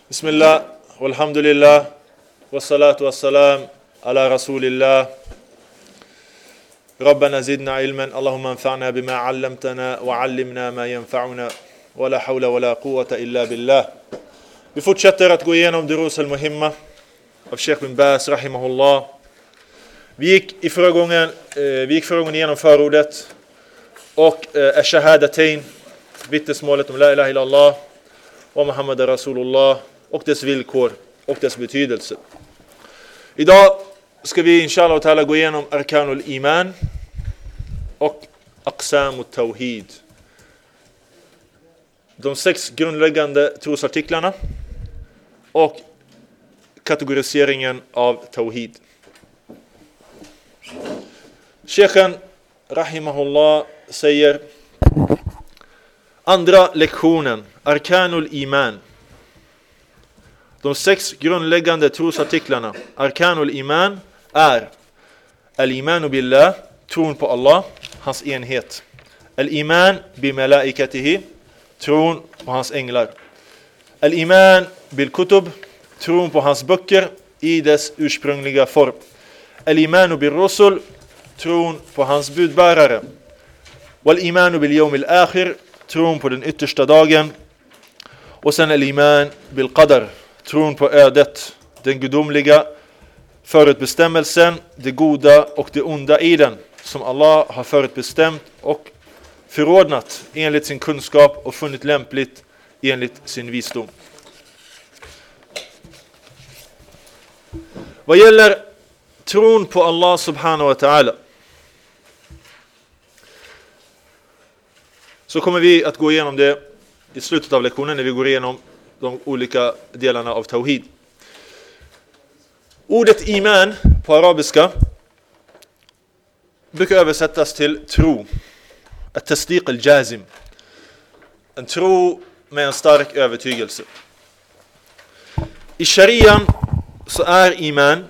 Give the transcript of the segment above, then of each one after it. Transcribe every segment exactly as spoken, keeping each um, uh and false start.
Bismillah, walhamdulillah, wassalatu wassalam ala rasulillah. Rabbana zidna ilman, Allahumma anfa'na bima 'allamtana wa 'allimna ma yanfa'una wa la hawla wa la quwwata illa billah. Vi fortsätter att gå igenom Durus al-Muhimma av Sheikh bin Baz rahimahullah. Vi gick i förra gången eh, vi gick förra gången igenom förordet och eh, ash-shahadatain, vittnesmålet om la ilaha illallah och Muhammad Rasulullah och dess villkor och dess betydelse. Idag ska vi inshallah ta'ala gå igenom arkanul iman och aqsamut tawhid. De sex grundläggande trosartiklarna och kategoriseringen av tawhid. Sheikhen rahimahullah säger: andra lektionen, arkanul iman. De sex grundläggande trosartiklarna, arkanul iman, är al-imanu billah, tron på Allah, hans enhet. Al-iman bi malaikatihi, tron på hans änglar. Al-iman bil kutub, tron på hans böcker i dess ursprungliga form. Al-imanu bil rusul, tron på hans budbärare. Wal-imanu bil yawmil akhir, tron på den yttersta dagen. Och sen al-iman bil qadar, tron på ödet, den gudomliga förutbestämmelsen, det goda och det onda i den, som Allah har förutbestämt och förordnat enligt sin kunskap och funnit lämpligt enligt sin visdom. Vad gäller tron på Allah subhanahu wa ta'ala, så kommer vi att gå igenom det i slutet av lektionen när vi går igenom de olika delarna av tawhid. Ordet iman på arabiska brukar översättas till tro. At-tasdiq al-jazim. En tro med en stark övertygelse. I sharian så är iman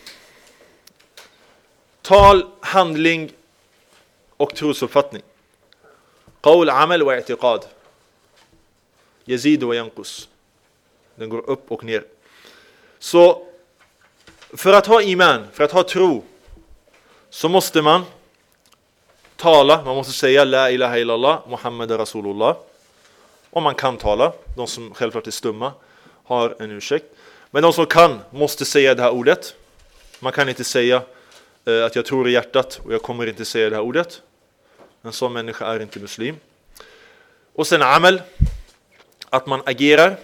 tal, handling och trosuppfattning. Qawl, amal wa i'tiqad. Yazid wa yanqus. Den går upp och ner. Så för att ha iman, för att ha tro, så måste man tala, man måste säga la ilaha illallah, Muhammad Rasulullah. Om man kan tala, de som självklart är stumma har en ursäkt. Men de som kan måste säga det här ordet. Man kan inte säga eh, att jag tror i hjärtat och jag kommer inte säga det här ordet. En sån människa är inte muslim. Och sen amal, att man agerar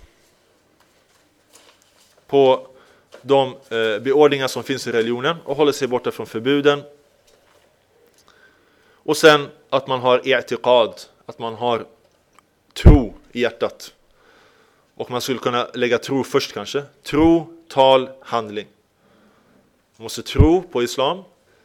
på de eh, beordringar som finns i religionen och håller sig borta från förbuden. Och sen att man har i'tiqad, att man har tro i hjärtat. Och man skulle kunna lägga tro först kanske. Tro, tal, handling. Man måste tro på islam,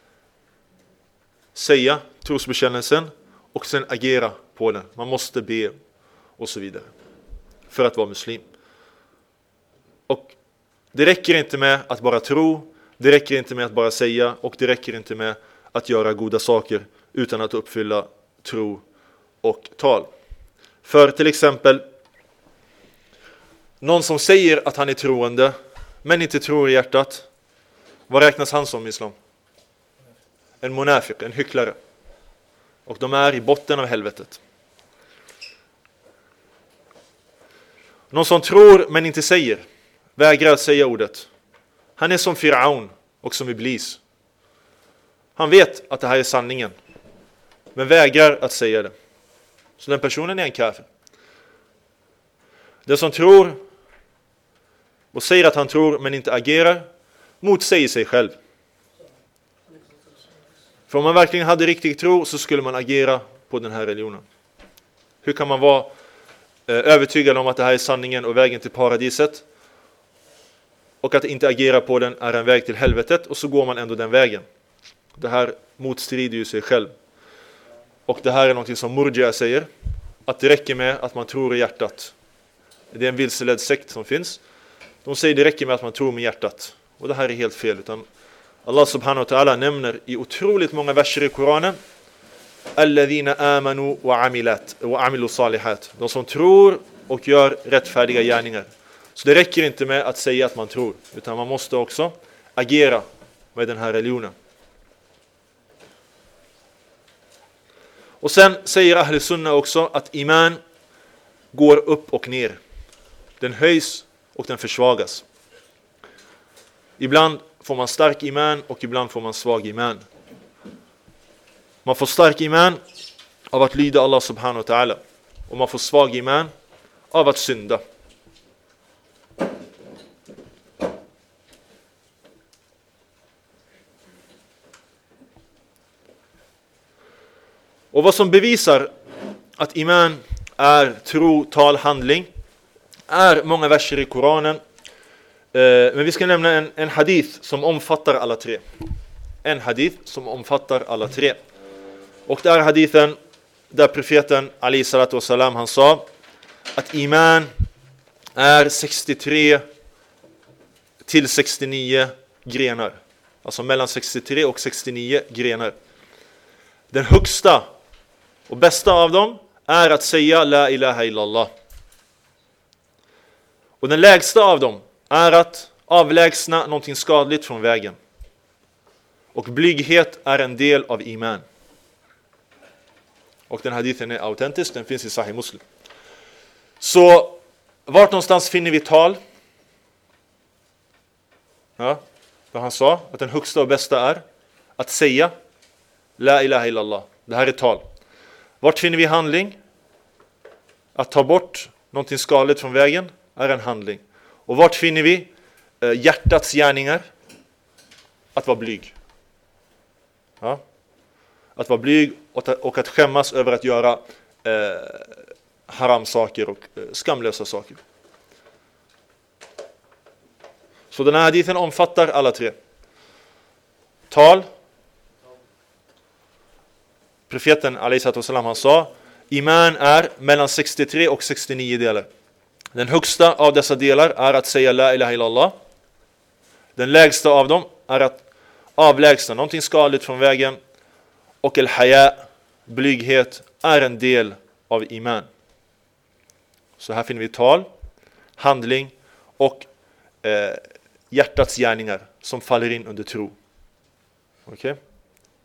säga trosbekännelsen och sen agera på den. Man måste be och så vidare för att vara muslim. Och det räcker inte med att bara tro, det räcker inte med att bara säga och det räcker inte med att göra goda saker utan att uppfylla tro och tal. För till exempel någon som säger att han är troende men inte tror i hjärtat, vad räknas han som i islam? En munafiq, en hycklare. Och de är i botten av helvetet. Någon som tror men inte säger, vägrar att säga ordet, han är som Firaun och som Iblis. Han vet att det här är sanningen, men vägrar att säga det. Så den personen är en kafir. Den som tror och säger att han tror men inte agerar, motsäger sig själv. För om man verkligen hade riktig tro så skulle man agera på den här religionen. Hur kan man vara eh, övertygad om att det här är sanningen och vägen till paradiset, och att inte agera på den är en väg till helvetet, och så går man ändå den vägen? Det här motstrider ju sig själv. Och det här är något som Murji'a säger, att det räcker med att man tror i hjärtat. Det är en vilseledd sekt som finns. De säger det räcker med att man tror med hjärtat. Och det här är helt fel. Utan Allah subhanahu wa ta'ala nämner i otroligt många verser i Koranen alladhina amanu wa amilat wa amilu salihat. De som tror och gör rättfärdiga gärningar. Så det räcker inte med att säga att man tror, utan man måste också agera med den här religionen. Och sen säger Ahl Sunna också att iman går upp och ner. Den höjs och den försvagas. Ibland får man stark iman och ibland får man svag iman. Man får stark iman av att lyda Allah subhanahu wa ta'ala. Och man får svag iman av att synda. Och vad som bevisar att iman är tro, tal, handling är många verser i Koranen. Men vi ska nämna en, en hadith som omfattar alla tre. En hadith som omfattar alla tre. Och det är hadithen där profeten alayhi salatu wassalam, han sa att iman är sextiotre till sextionio grenar. Alltså mellan sextiotre och sextionio grenar. Den högsta och bästa av dem är att säga la ilaha illallah. Och den lägsta av dem är att avlägsna någonting skadligt från vägen. Och blyghet är en del av iman. Och den hadithen är autentisk, den finns i Sahih Muslim. Så vart någonstans finner vi tal? Ja, vad han sa, att den högsta och bästa är att säga la ilaha illallah. Det här är tal. Vart finner vi handling? Att ta bort någonting skadligt från vägen är en handling. Och vart finner vi eh, hjärtats gärningar? Att vara blyg. Ja. Att vara blyg och, och att skämmas över att göra eh, haram saker och eh, skamlösa saker. Så den här hadithen omfattar alla tre. Tal. Profeten alayhi salatu wassalam, han sa iman är mellan sextiotre och sextionio delar. Den högsta av dessa delar är att säga la ilaha illallah. Den lägsta av dem är att avlägsna någonting skadligt från vägen. Och al-haya, blyghet, är en del av iman. Så här finner vi tal, handling och eh, hjärtats gärningar som faller in under tro. Okej? Okay?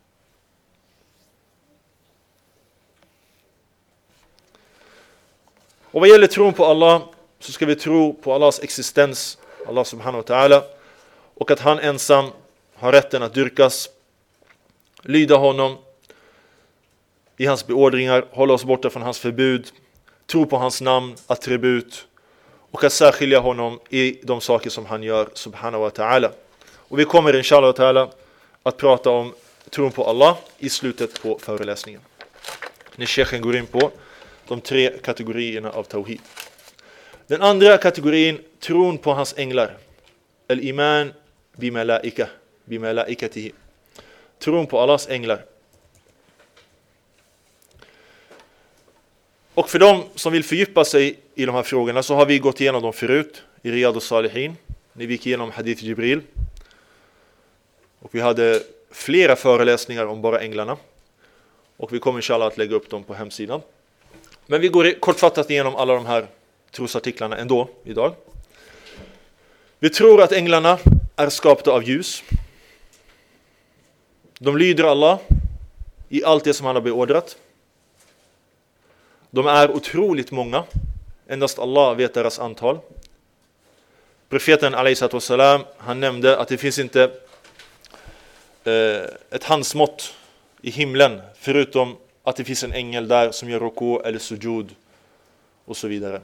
Och vad gäller tron på Allah så ska vi tro på Allahs existens, Allah subhanahu wa ta'ala, och att han ensam har rätten att dyrkas, lyda honom i hans beordringar, hålla oss borta från hans förbud, tro på hans namn, attribut och att särskilja honom i de saker som han gör subhanahu wa ta'ala. Och vi kommer inshallah ta'ala att prata om tron på Allah i slutet på föreläsningen. När sheikhen går in på de tre kategorierna av tawhid. Den andra kategorin, tron på hans änglar. Al-iman bimalaika, bimalaikatihi. Tron på Allahs änglar. Och för de som vill fördjupa sig i de här frågorna så har vi gått igenom dem förut i Riyadus Salihin. När vi gick igenom Hadith Jibril. Och vi hade flera föreläsningar om bara änglarna. Och vi kommer inshallah att lägga upp dem på hemsidan. Men vi går kortfattat igenom alla de här trosartiklarna ändå idag. Vi tror att änglarna är skapta av ljus. De lyder Allah i allt det som han har beordrat. De är otroligt många. Endast Allah vet deras antal. Profeten alayhi salatu wassalam, han nämnde att det finns inte eh, ett handsmått i himlen förutom att det finns en ängel där som gör ruku eller sujud och så vidare.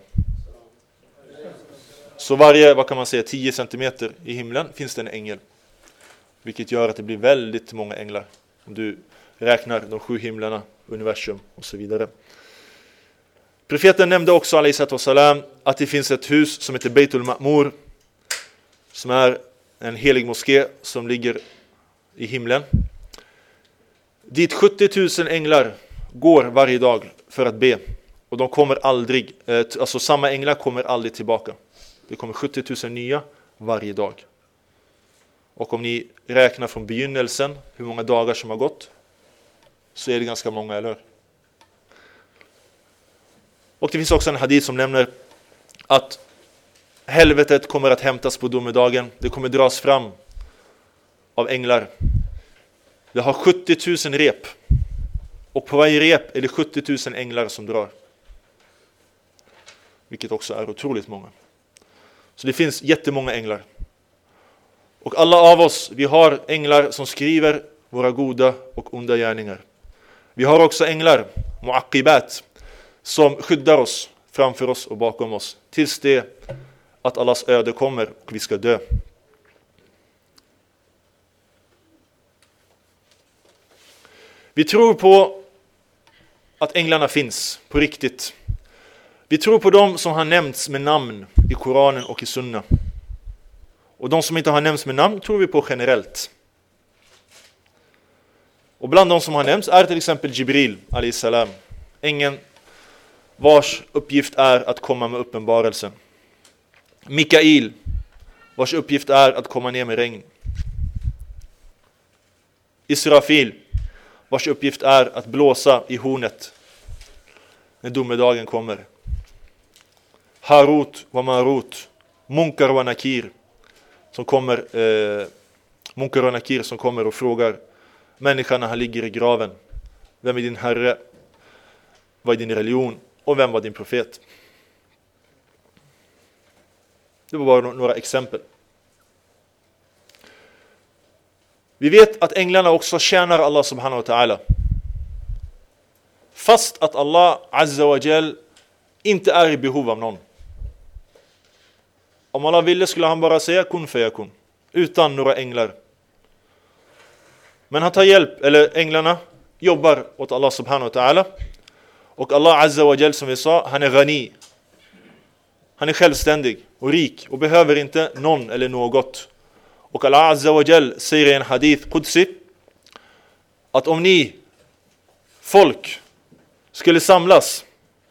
Så varje, vad kan man säga, tio centimeter i himlen finns det en ängel. Vilket gör att det blir väldigt många änglar. Om du räknar de sju himlarna, universum och så vidare. Profeten nämnde också alayhi salatu wassalam att det finns ett hus som heter Beitul Ma'mur. Som är en helig moské som ligger i himlen. Dit sjuttio tusen änglar går varje dag för att be. Och de kommer aldrig, alltså samma änglar kommer aldrig tillbaka. Det kommer sjuttio tusen nya varje dag. Och om ni räknar från begynnelsen hur många dagar som har gått, så är det ganska många, eller hur? Och det finns också en hadith som nämner att helvetet kommer att hämtas på domedagen. Det kommer dras fram av änglar. Det har sjuttio tusen rep. Och på varje rep är det sjuttio tusen änglar som drar. Vilket också är otroligt många. Så det finns jättemånga änglar. Och alla av oss, vi har änglar som skriver våra goda och onda gärningar. Vi har också änglar, muaqibat, som skyddar oss framför oss och bakom oss. Tills det att Allahs öde kommer och vi ska dö. Vi tror på att änglarna finns på riktigt. Vi tror på dem som har nämnts med namn i Koranen och i Sunna. Och de som inte har nämnts med namn tror vi på generellt. Och bland de som har nämnts är till exempel Jibril alayhi salam. Ängeln vars uppgift är att komma med uppenbarelsen. Mikail, vars uppgift är att komma ner med regn. Israfil, vars uppgift är att blåsa i hornet när domedagen kommer. Harut wa Marut, Munkar wa Nakir, som kommer eh, Munkar wa Nakir som kommer och frågar människan när han ligger i graven: vem är din herre? Vad är din religion? Och vem var din profet? Det var bara några exempel. Vi vet att änglarna också tjänar Allah subhanahu wa ta'ala. Fast att Allah azza wa jal inte är i behov av någon. Om Allah ville skulle han bara säga kun fayakun, utan några änglar. Men han tar hjälp, eller änglarna jobbar åt Allah subhanahu wa ta'ala. Och Allah azza wa jal, som vi sa, han är ghani. Han är självständig och rik och behöver inte någon eller något. Och Allah azza wa jal säger i en hadith qudsi att om ni folk skulle samlas,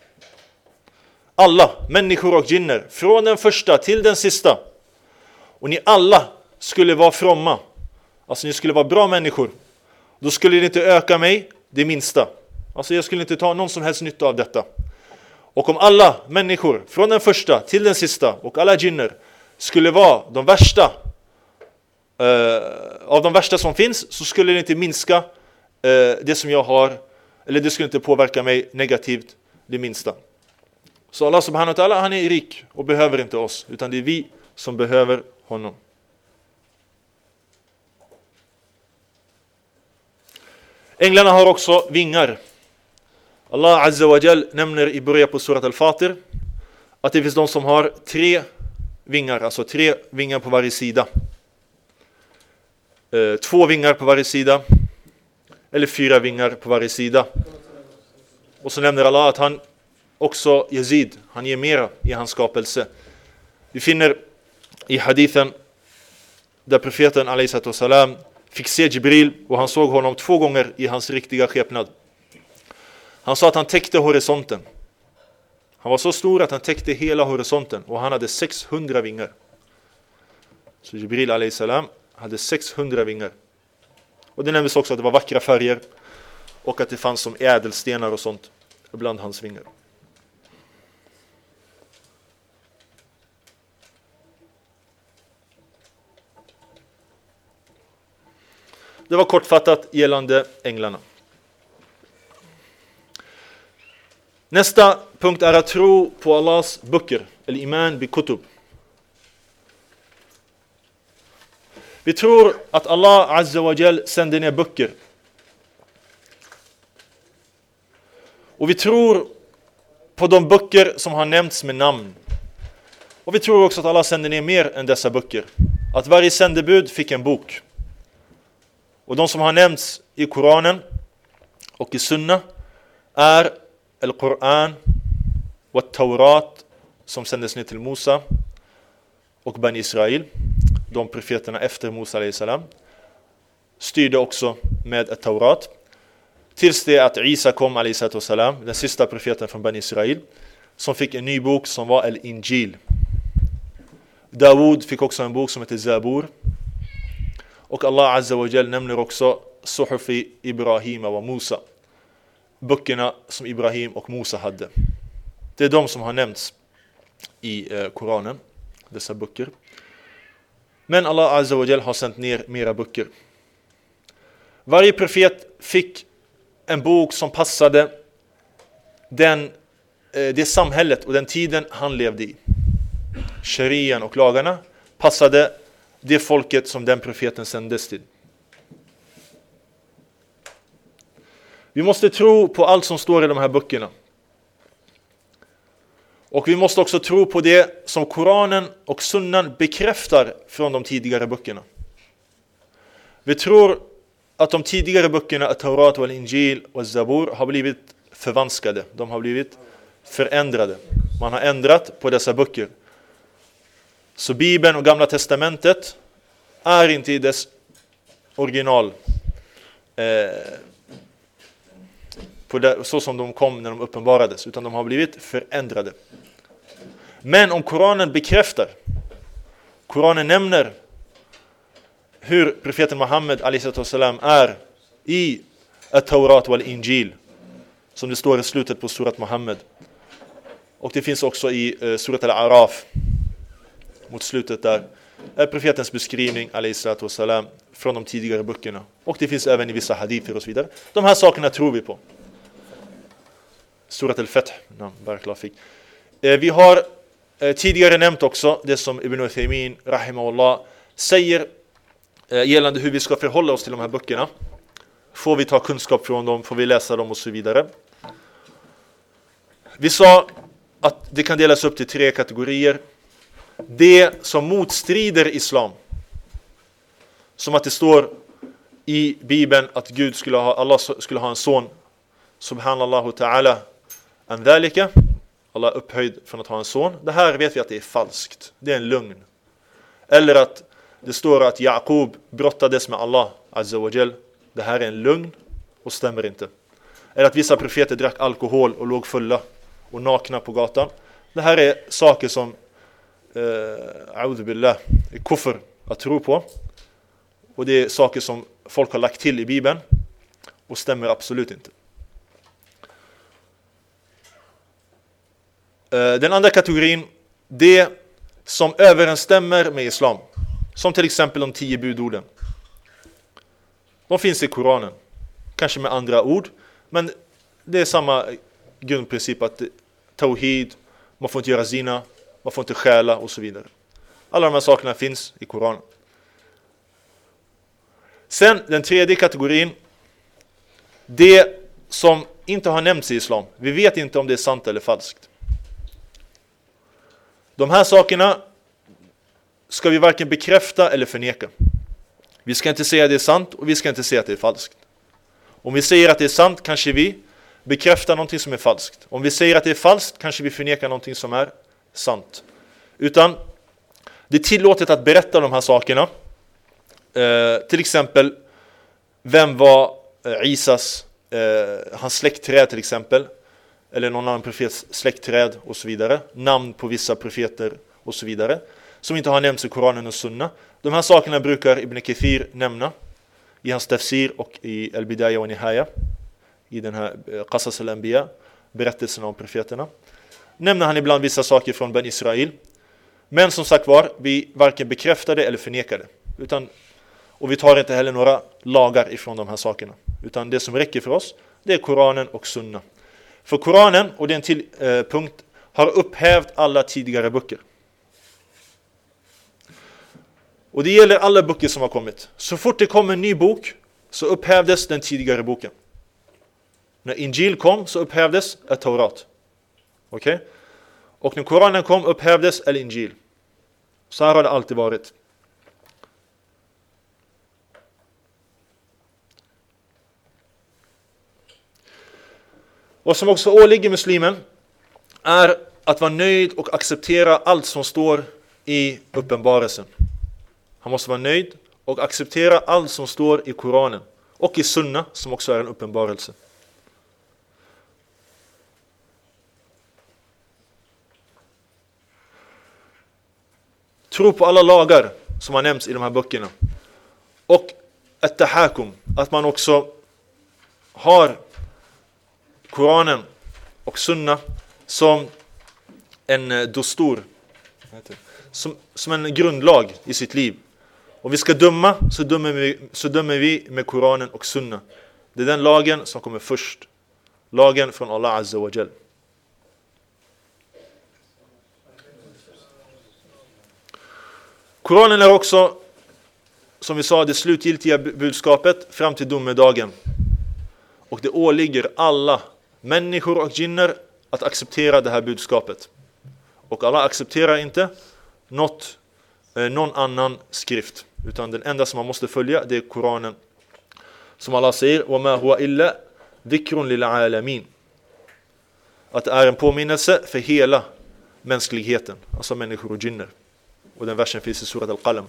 alla människor och jinner, från den första till den sista, och ni alla skulle vara fromma, alltså ni skulle vara bra människor, då skulle det inte öka mig det minsta. Alltså jag skulle inte ta någon som helst nytta av detta. Och om alla människor från den första till den sista och alla jinner skulle vara de värsta uh, av de värsta som finns, så skulle det inte minska uh, det som jag har, eller det skulle inte påverka mig negativt det minsta. Så Allah subhanahu wa ta'ala, han är rik och behöver inte oss, utan det är vi som behöver honom. Änglarna har också vingar. Allah azza wa jal nämner i början på surat al-Fatir att det finns de som har tre vingar, alltså tre vingar på varje sida. Eh, två vingar på varje sida, eller fyra vingar på varje sida. Och så nämner Allah att han också Yazid, han ger mera i hans skapelse. Vi finner i hadithen där profeten alayhi salam fick se Jibril och han såg honom två gånger i hans riktiga skepnad. Han sa att han täckte horisonten. Han var så stor att han täckte hela horisonten och han hade sexhundra vingar. Så Jibril alayhi salam hade sexhundra vingar. Och det nämndes också att det var vackra färger och att det fanns som ädelstenar och sånt bland hans vingar. Det var kortfattat gällande änglarna. Nästa punkt är att tro på Allahs böcker, eller iman bi kutub. Vi tror att Allah azza wa jal sänder ner böcker. Och vi tror på de böcker som har nämnts med namn. Och vi tror också att Allah sänder ner mer än dessa böcker. Att varje sändebud fick en bok. Och de som har nämnts i Koranen och i Sunna är Al-Quran och Taurat som sändes ner till Musa och Bani Israel. De profeterna efter Musa alayhi salam styrde också med ett Taurat. Tills det att Isa kom alayhi salam, den sista profeten från Bani Israel, som fick en ny bok som var Al-Injil. Dawud fick också en bok som heter Zabur. Och Allah azza wa jal nämner också Suhufi Ibrahim och Musa. Böckerna som Ibrahim och Musa hade. Det är de som har nämnts i eh, Koranen. dessa böcker. Men Allah Azza wa Jal har sänt ner mera böcker. Varje profet fick en bok som passade den, det samhället och den tiden han levde i. Sharian och lagarna passade det folket som den profeten sändes till. Vi måste tro på allt som står i de här böckerna. Och vi måste också tro på det som Koranen och Sunnan bekräftar från de tidigare böckerna. Vi tror att de tidigare böckerna, At-Taurat, Al-Injil och Zabur, har blivit förvanskade. De har blivit förändrade. Man har ändrat på dessa böcker. Så Bibeln och Gamla testamentet är inte i dess original eh, på det, så som de kom när de uppenbarades, utan de har blivit förändrade. Men om Koranen bekräftar, Koranen nämner hur profeten Muhammed alaihissalam är i At-Taurat och Al-Injil, som det står i slutet på surat Muhammed. Och det finns också i uh, surat Al-Araf mot slutet där är profetens beskrivning alaihissalam från de tidigare böckerna. Och det finns även i vissa hadither och så vidare. De här sakerna tror vi på. Surat Al-Fath. Eh, vi har eh, tidigare nämnt också det som Ibn Uthaymin rahimahullah säger eh, gällande hur vi ska förhålla oss till de här böckerna. Får vi ta kunskap från dem, får vi läsa dem och så vidare. Vi sa att det kan delas upp till tre kategorier. Det som motstrider islam. Som att det står i Bibeln att Gud skulle ha, Allah skulle ha en son. Subhanallahu ta'ala an dhalika. Allah är upphöjd från att ha en son. Det här vet vi att det är falskt. Det är en lögn. Eller att det står att Jakob brottades med Allah Azza wa Jal. Det här är en lögn och stämmer inte. Eller att vissa profeter drack alkohol och låg fulla och nakna på gatan. Det här är saker som a'udhu billah är kufr att tro på. Och det är saker som folk har lagt till i Bibeln och stämmer absolut inte. Den andra kategorin, det som överensstämmer med islam. Som till exempel de tio budorden. De finns i Koranen. Kanske med andra ord. Men det är samma grundprincip att tawhid, man får inte göra zina, man får inte stjäla och så vidare. Alla de här sakerna finns i Koranen. Sen den tredje kategorin. Det som inte har nämnts i islam. Vi vet inte om det är sant eller falskt. De här sakerna ska vi varken bekräfta eller förneka. Vi ska inte säga att det är sant och vi ska inte säga att det är falskt. Om vi säger att det är sant kanske vi bekräftar någonting som är falskt. Om vi säger att det är falskt kanske vi förnekar någonting som är sant. Utan det är tillåtet att berätta de här sakerna. Eh, till exempel, vem var eh, Isas, eh, hans släktträd till exempel. Eller någon annan profets släktträd och så vidare. Namn på vissa profeter och så vidare. Som inte har nämnts i Koranen och Sunna. De här sakerna brukar Ibn Kathir nämna i hans tafsir och i Al-Bidaya wa Nihaya. I den här Qasas al-Anbiya, berättelsen om profeterna. Nämner han ibland vissa saker från Ben Israel. Men som sagt var, vi varken bekräftar det eller förnekar det. Utan, och vi tar inte heller några lagar ifrån de här sakerna. Utan det som räcker för oss, det är Koranen och Sunna. För Koranen, och det är en till eh, punkt, har upphävt alla tidigare böcker. Och det gäller alla böcker som har kommit. Så fort det kom en ny bok så upphävdes den tidigare boken. När Injil kom så upphävdes At-Taurat. Okej? Okay? Och när Koranen kom upphävdes Al-Injil. Så här har det alltid varit. Vad som också åligger muslimen är att vara nöjd och acceptera allt som står i uppenbarelsen. Han måste vara nöjd och acceptera allt som står i Koranen och i Sunna som också är en uppenbarelse. Tro på alla lagar som har nämnts i de här böckerna. Och at-tahakum, att man också har Koranen och Sunna som en dostor, som, som en grundlag i sitt liv. Om vi ska döma så dömer vi, så dömer vi med Koranen och Sunna. Det är den lagen som kommer först. Lagen från Allah Azza wa Jal. Koranen är också, som vi sa, det slutgiltiga budskapet fram till domedagen. Och det åligger alla människor och jinner att acceptera det här budskapet. Och Allah accepterar inte något, eh, någon annan skrift. Utan den enda som man måste följa, det är Koranen. Som Allah säger, وَمَا هُوَ إِلَّا ذِكْرٌ لِلْعَالَمِينَ. Att det är en påminnelse för hela mänskligheten. Alltså människor och jinner. Och den versen finns i surat Al-Qalam.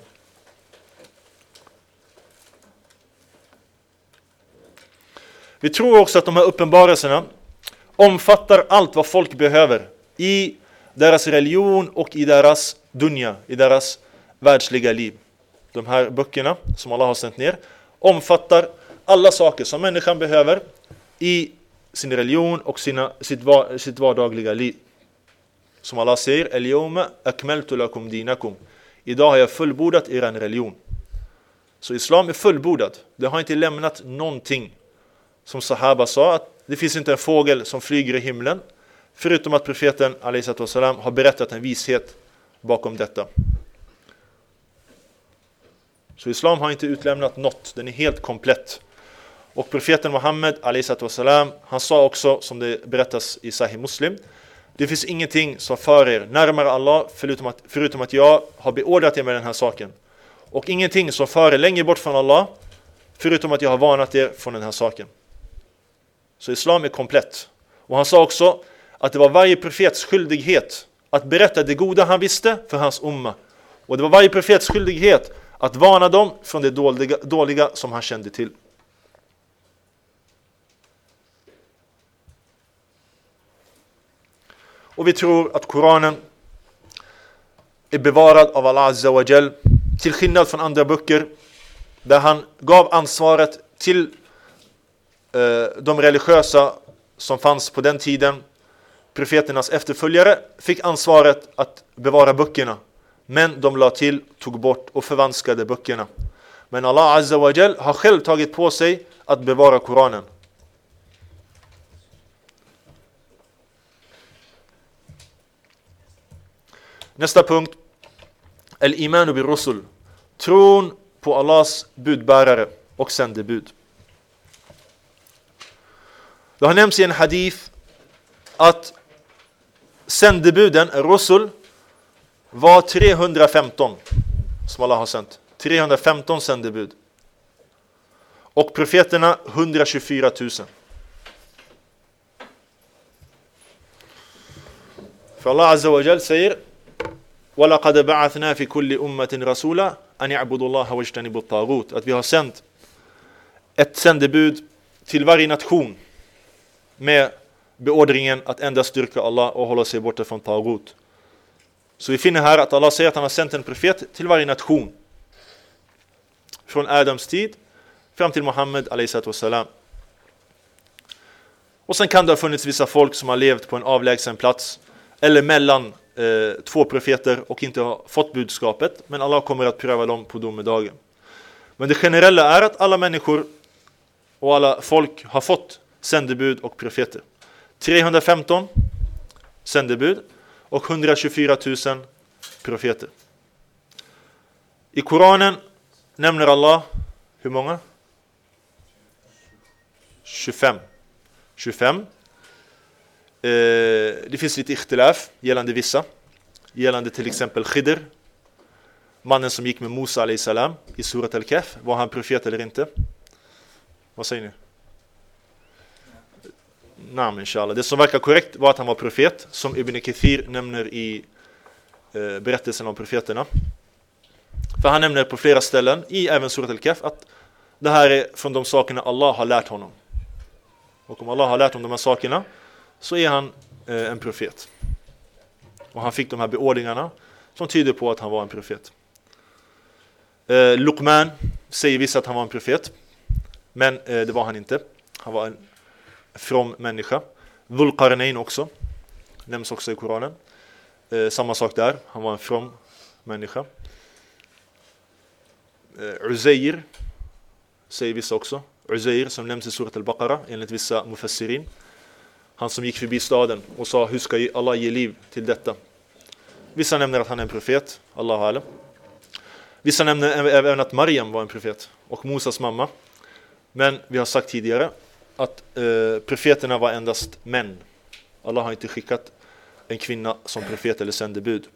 Vi tror också att de här uppenbarelserna omfattar allt vad folk behöver i deras religion och i deras dunya, i deras världsliga liv. De här böckerna som Allah har sänt ner omfattar alla saker som människan behöver i sin religion och sina, sitt, sitt vardagliga liv. Som Allah säger, El-yawma akmaltu lakum dinakum. Idag har jag fullbordat er religion. Så islam är fullbordad. Det har inte lämnat någonting. Som Sahaba sa, att det finns inte en fågel som flyger i himlen. Förutom att profeten alaihissalam har berättat en vishet bakom detta. Så islam har inte utlämnat något. Den är helt komplett. Och profeten Muhammed alaihissalam, han sa också, som det berättas i Sahih Muslim, det finns ingenting som för er närmare Allah förutom att, förutom att jag har beordrat er med den här saken. Och ingenting som för er längre bort från Allah förutom att jag har varnat er från den här saken. Så islam är komplett. Och han sa också att det var varje profets skyldighet att berätta det goda han visste för hans umma. Och det var varje profets skyldighet att varna dem från det dåliga, dåliga som han kände till. Och vi tror att Koranen är bevarad av Allah Azza wa Jal, till skillnad från andra böcker där han gav ansvaret till eh, de religiösa som fanns på den tiden. Profeternas efterföljare fick ansvaret att bevara böckerna, men de la till, tog bort och förvanskade böckerna. Men Allah Azza wa Jal har själv tagit på sig att bevara Koranen. Nästa punkt, al-imanu bil rusul, tron på Allahs budbärare och sändebud. Det har nämnts i en hadith att sändebuden, rusul, var trehundrafemton som Allah har sänt. trehundrafemton sändebud. Och profeterna hundratjugofyra tusen. För Allah Azza wa Jal säger وَلَقَدْ بَعَثْنَا فِي كُلِّ أُمَّةٍ رَسُولًا أَنْ يَعْبُدُوا اللَّهَ وَاجْتَنِبُوا الطَّاغُوتَ. Att vi har sänt ett sändebud till varje nation med beordringen att endast styrka Allah och hålla sig borta från tagut. Så vi finner här att Allah säger att han har sänt en profet till varje nation. Från Adams tid fram till Muhammed alaihissalam. Och sen kan det ha funnits vissa folk som har levt på en avlägsen plats eller mellan eh, två profeter och inte har fått budskapet, men Allah kommer att pröva dem på domedagen. Men det generella är att alla människor och alla folk har fått sändebud och profeter. trehundrafemton sändebud och hundratjugofyra tusen profeter. I Koranen nämner Allah hur många? tjugofem. tjugofem. Eh, det finns lite ikhtilaf gällande vissa. Gällande till exempel Khidr, mannen som gick med Musa alayhi salam i surat Al-Kahf. Var han profet eller inte? Vad säger ni? Nej, inshallah. Det som verkar korrekt var att han var profet, som Ibn Kathir nämner i eh, berättelsen om profeterna. För han nämner på flera ställen i även surat Al-Kahf att det här är från de sakerna Allah har lärt honom. Och om Allah har lärt honom de här sakerna så är han eh, en profet. Och han fick de här beordringarna som tyder på att han var en profet. Eh, Luqman säger vissa att han var en profet, men eh, det var han inte. Han var en from människa. Dhul Qarnayn också nämns också i Koranen. Eh, samma sak där. Han var en from människa. Uzair säger vissa också. Uzair som nämns i surat al-Baqarah enligt vissa mufassirin. Han som gick förbi staden och sa, hur ska Allah ge liv till detta? Vissa nämner att han är en profet, Allahu alam. Vissa nämner även att Maryam var en profet och Mosas mamma. Men vi har sagt tidigare att eh, profeterna var endast män. Allah har inte skickat en kvinna som profet eller sändebud.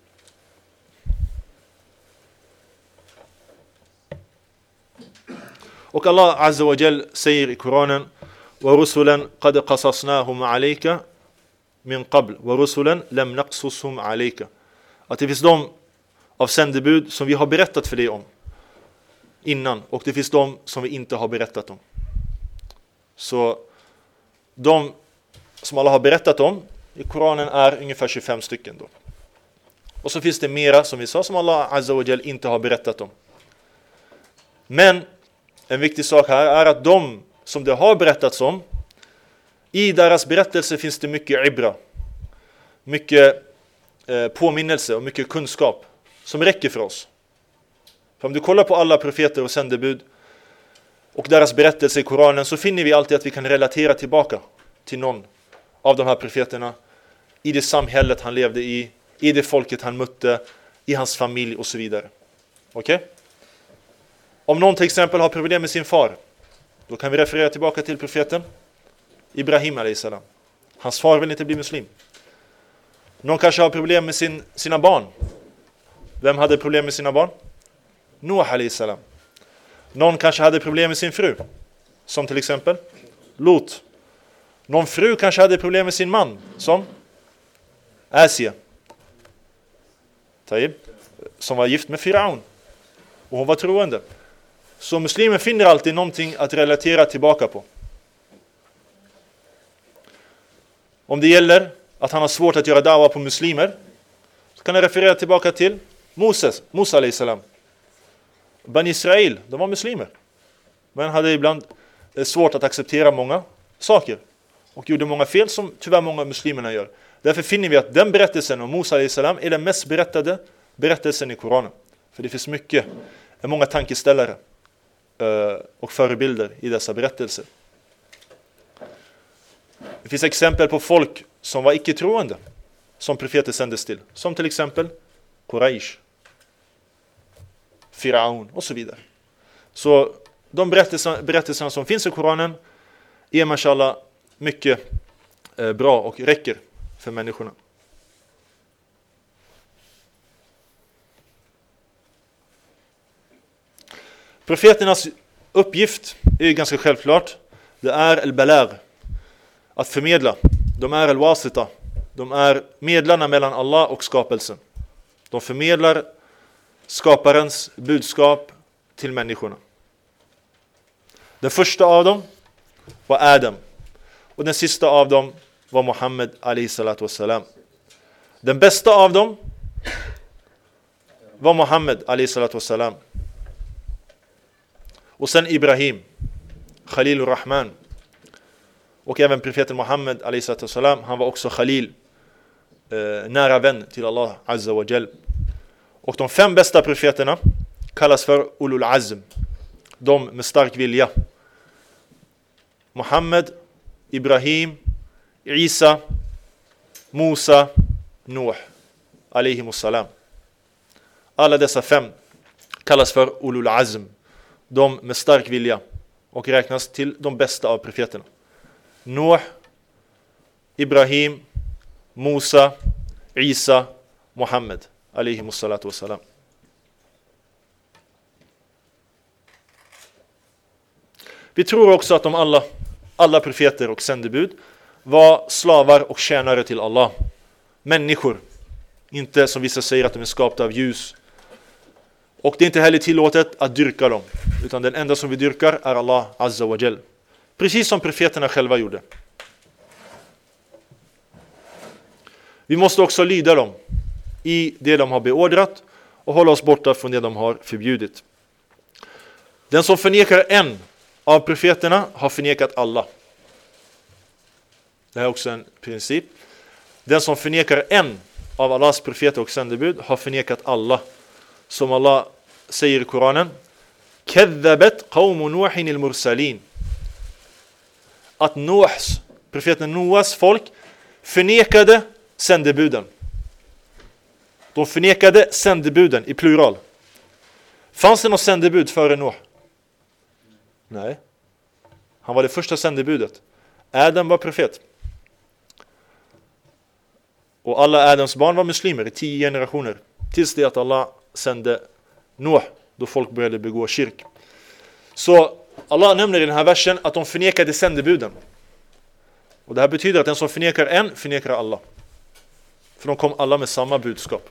Och Allah Azza wa Jal säger i Koranen: وَرُسُلًا قَدْ قَصَصْنَاهُمْ عَلَيْكَ مِنْ قَبْلِ وَرُسُلًا لَمْ نَقْصُصْهُمْ عَلَيْكَ. Att det finns de av sändebud som vi har berättat för dig om innan, och det finns de som vi inte har berättat om. Så de som alla har berättat om i Koranen är ungefär tjugofem stycken då. Och så finns det mera, som vi sa, som Allah Azza wa Jal inte har berättat om. Men en viktig sak här är att de som det har berättats om, i deras berättelse finns det mycket ibra, mycket eh, påminnelse och mycket kunskap som räcker för oss. För om du kollar på alla profeter och sändebud och deras berättelse i Koranen, så finner vi alltid att vi kan relatera tillbaka till någon av de här profeterna i det samhället han levde i, i det folket han mötte, i hans familj och så vidare. Okej? Okay? Om någon till exempel har problem med sin far, då kan vi referera tillbaka till profeten Ibrahim alayhi salam. Hans far vill inte bli muslim. Någon kanske har problem med sin, sina barn. Vem hade problem med sina barn? Noah alayhi salam. Någon kanske hade problem med sin fru, som till exempel Lot. Någon fru kanske hade problem med sin man, som Asia, Taib, som var gift med Firaun, och hon var troende. Så muslimer finner alltid någonting att relatera tillbaka på. Om det gäller att han har svårt att göra dawa på muslimer, så kan jag referera tillbaka till Moses, Musa alayhi salam. Bani Israel, de var muslimer, men hade ibland svårt att acceptera många saker och gjorde många fel som tyvärr många muslimerna gör. Därför finner vi att den berättelsen om Musa alayhi salam är den mest berättade berättelsen i Koranen. För det finns mycket, många tankeställare och förebilder i dessa berättelser. Det finns exempel på folk som var icke-troende som profeter sändes till, som till exempel Quraysh, Firaun och så vidare. Så de berättelserna, berättelserna som finns i Koranen är mashallah mycket eh, bra och räcker för människorna. Profeternas uppgift är ganska självklart. Det är al-balag, att förmedla. De är al-wasita. De är medlarna mellan Allah och skapelsen. De förmedlar skaparens budskap till människorna. Den första av dem var Adam, och den sista av dem var Muhammed alayhi salatu wassalam. Den bästa av dem var Muhammed alayhi salatu wassalam. Och sen Ibrahim, Khalilur Rahman. Och även profeten Muhammed alayhi salatu wassalam, han var också Khalil, eh, nära vän till Allah Azza wa Jal. Och de fem bästa profeterna kallas för Ulul Azm, de med stark vilja. Muhammed, Ibrahim, Isa, Musa, Nuh alayhimus salam. Alla dessa fem kallas för Ulul Azm, de med stark vilja, och räknas till de bästa av profeterna. Nuh, Ibrahim, Musa, Isa, Muhammed alayhimus salatu wassalam. Vi tror också att de alla, alla profeter och sändebud var slavar och tjänare till Allah. Människor. Inte som vissa säger att de är skapta av ljus. Och det är inte heller tillåtet att dyrka dem. Utan den enda som vi dyrkar är Allah Azza wa Jal. Precis som profeterna själva gjorde. Vi måste också lyda dem i det de har beordrat och hålla oss borta från det de har förbjudit. Den som förnekar en av profeterna har förnekat alla. Det här är också en princip. Den som förnekar en av Allahs profeter och sändebud har förnekat alla. som Allah säger i Koranen, kadhabat qawmu Nuhin al-mursalin. Att Noahs, profeten Noahs folk förnekade sändebuden. De förnekade sändebuden i plural. Fanns det något sändebud före Noah? Nej. Han var det första sändebudet. Adam var profet. Och alla Adams barn var muslimer i tio generationer. Tills det att Allah sände Noah, då folk började begå kyrk. Så Allah nämner i den här versen att de förnekade sändebuden. Och det här betyder att den som förnekar en, förnekar alla. För de kom alla med samma budskap.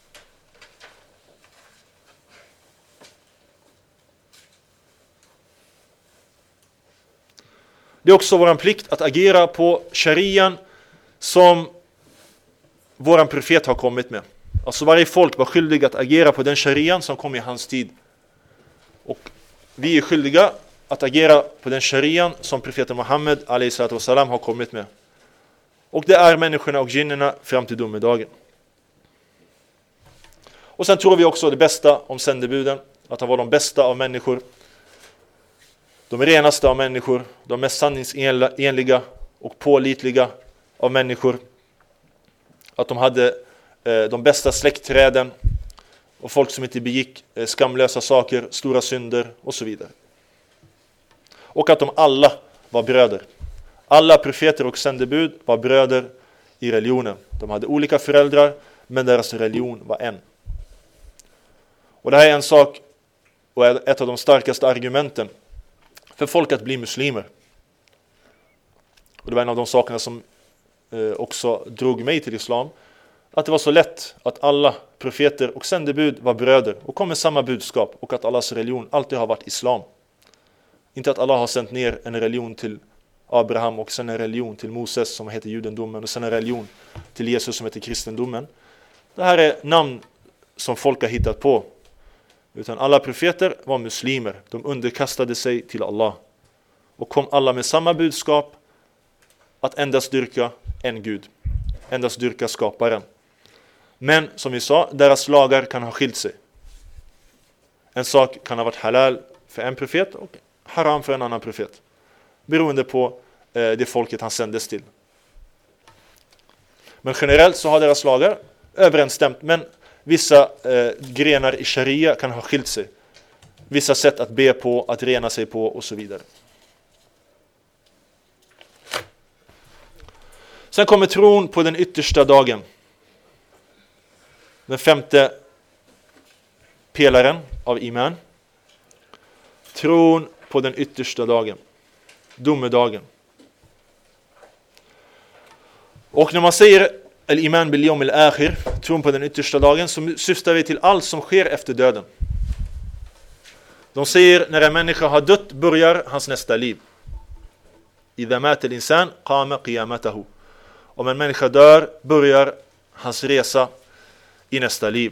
Det är också vår plikt att agera på sharian som våran profet har kommit med. Alltså varje folk var skyldig att agera på den sharian som kom i hans tid. Och vi är skyldiga att agera på den sharian som profeten Muhammed alayhi salatu wasalam har kommit med. Och det är människorna och jinnerna fram till domedagen. Och sen tror vi också det bästa om sändebuden, att han var de bästa av människor. De renaste av människor, de mest sanningsenliga och pålitliga av människor. Att de hade eh, de bästa släktträden och folk som inte begick eh, skamlösa saker, stora synder och så vidare. Och att de alla var bröder. Alla profeter och sändebud var bröder i religionen. De hade olika föräldrar, men deras religion var en. Och det här är en sak och ett av de starkaste argumenten för folk att bli muslimer. Och det var en av de sakerna som eh, också drog mig till islam. Att det var så lätt att alla profeter och sändebud var bröder och kom med samma budskap. Och att Allahs religion alltid har varit islam. Inte att Allah har sänt ner en religion till Abraham och sen en religion till Moses som heter judendomen och sen en religion till Jesus som heter kristendomen. Det här är namn som folk har hittat på. Utan alla profeter var muslimer. De underkastade sig till Allah. Och kom alla med samma budskap att endast dyrka en Gud. Endast dyrka skaparen. Men som vi sa, deras lagar kan ha skilt sig. En sak kan ha varit halal för en profet och haram för en annan profet. Beroende på eh, det folket han sändes till. Men generellt så har deras lagar överensstämt. Men vissa eh, grenar i sharia kan ha skilt sig. Vissa sätt att be på, att rena sig på och så vidare. Sen kommer tron på den yttersta dagen. Den femte pelaren av iman. Tron på den yttersta dagen. Domedagen. Och när man säger al-iman bil yawm al-akhir, tron på den yttersta dagen, så syftar vi till allt som sker efter döden. De säger när en människa har dött börjar hans nästa liv. Idha mata al-insan qama qiyamatahu. Om en människa dör börjar hans resa i nästa liv.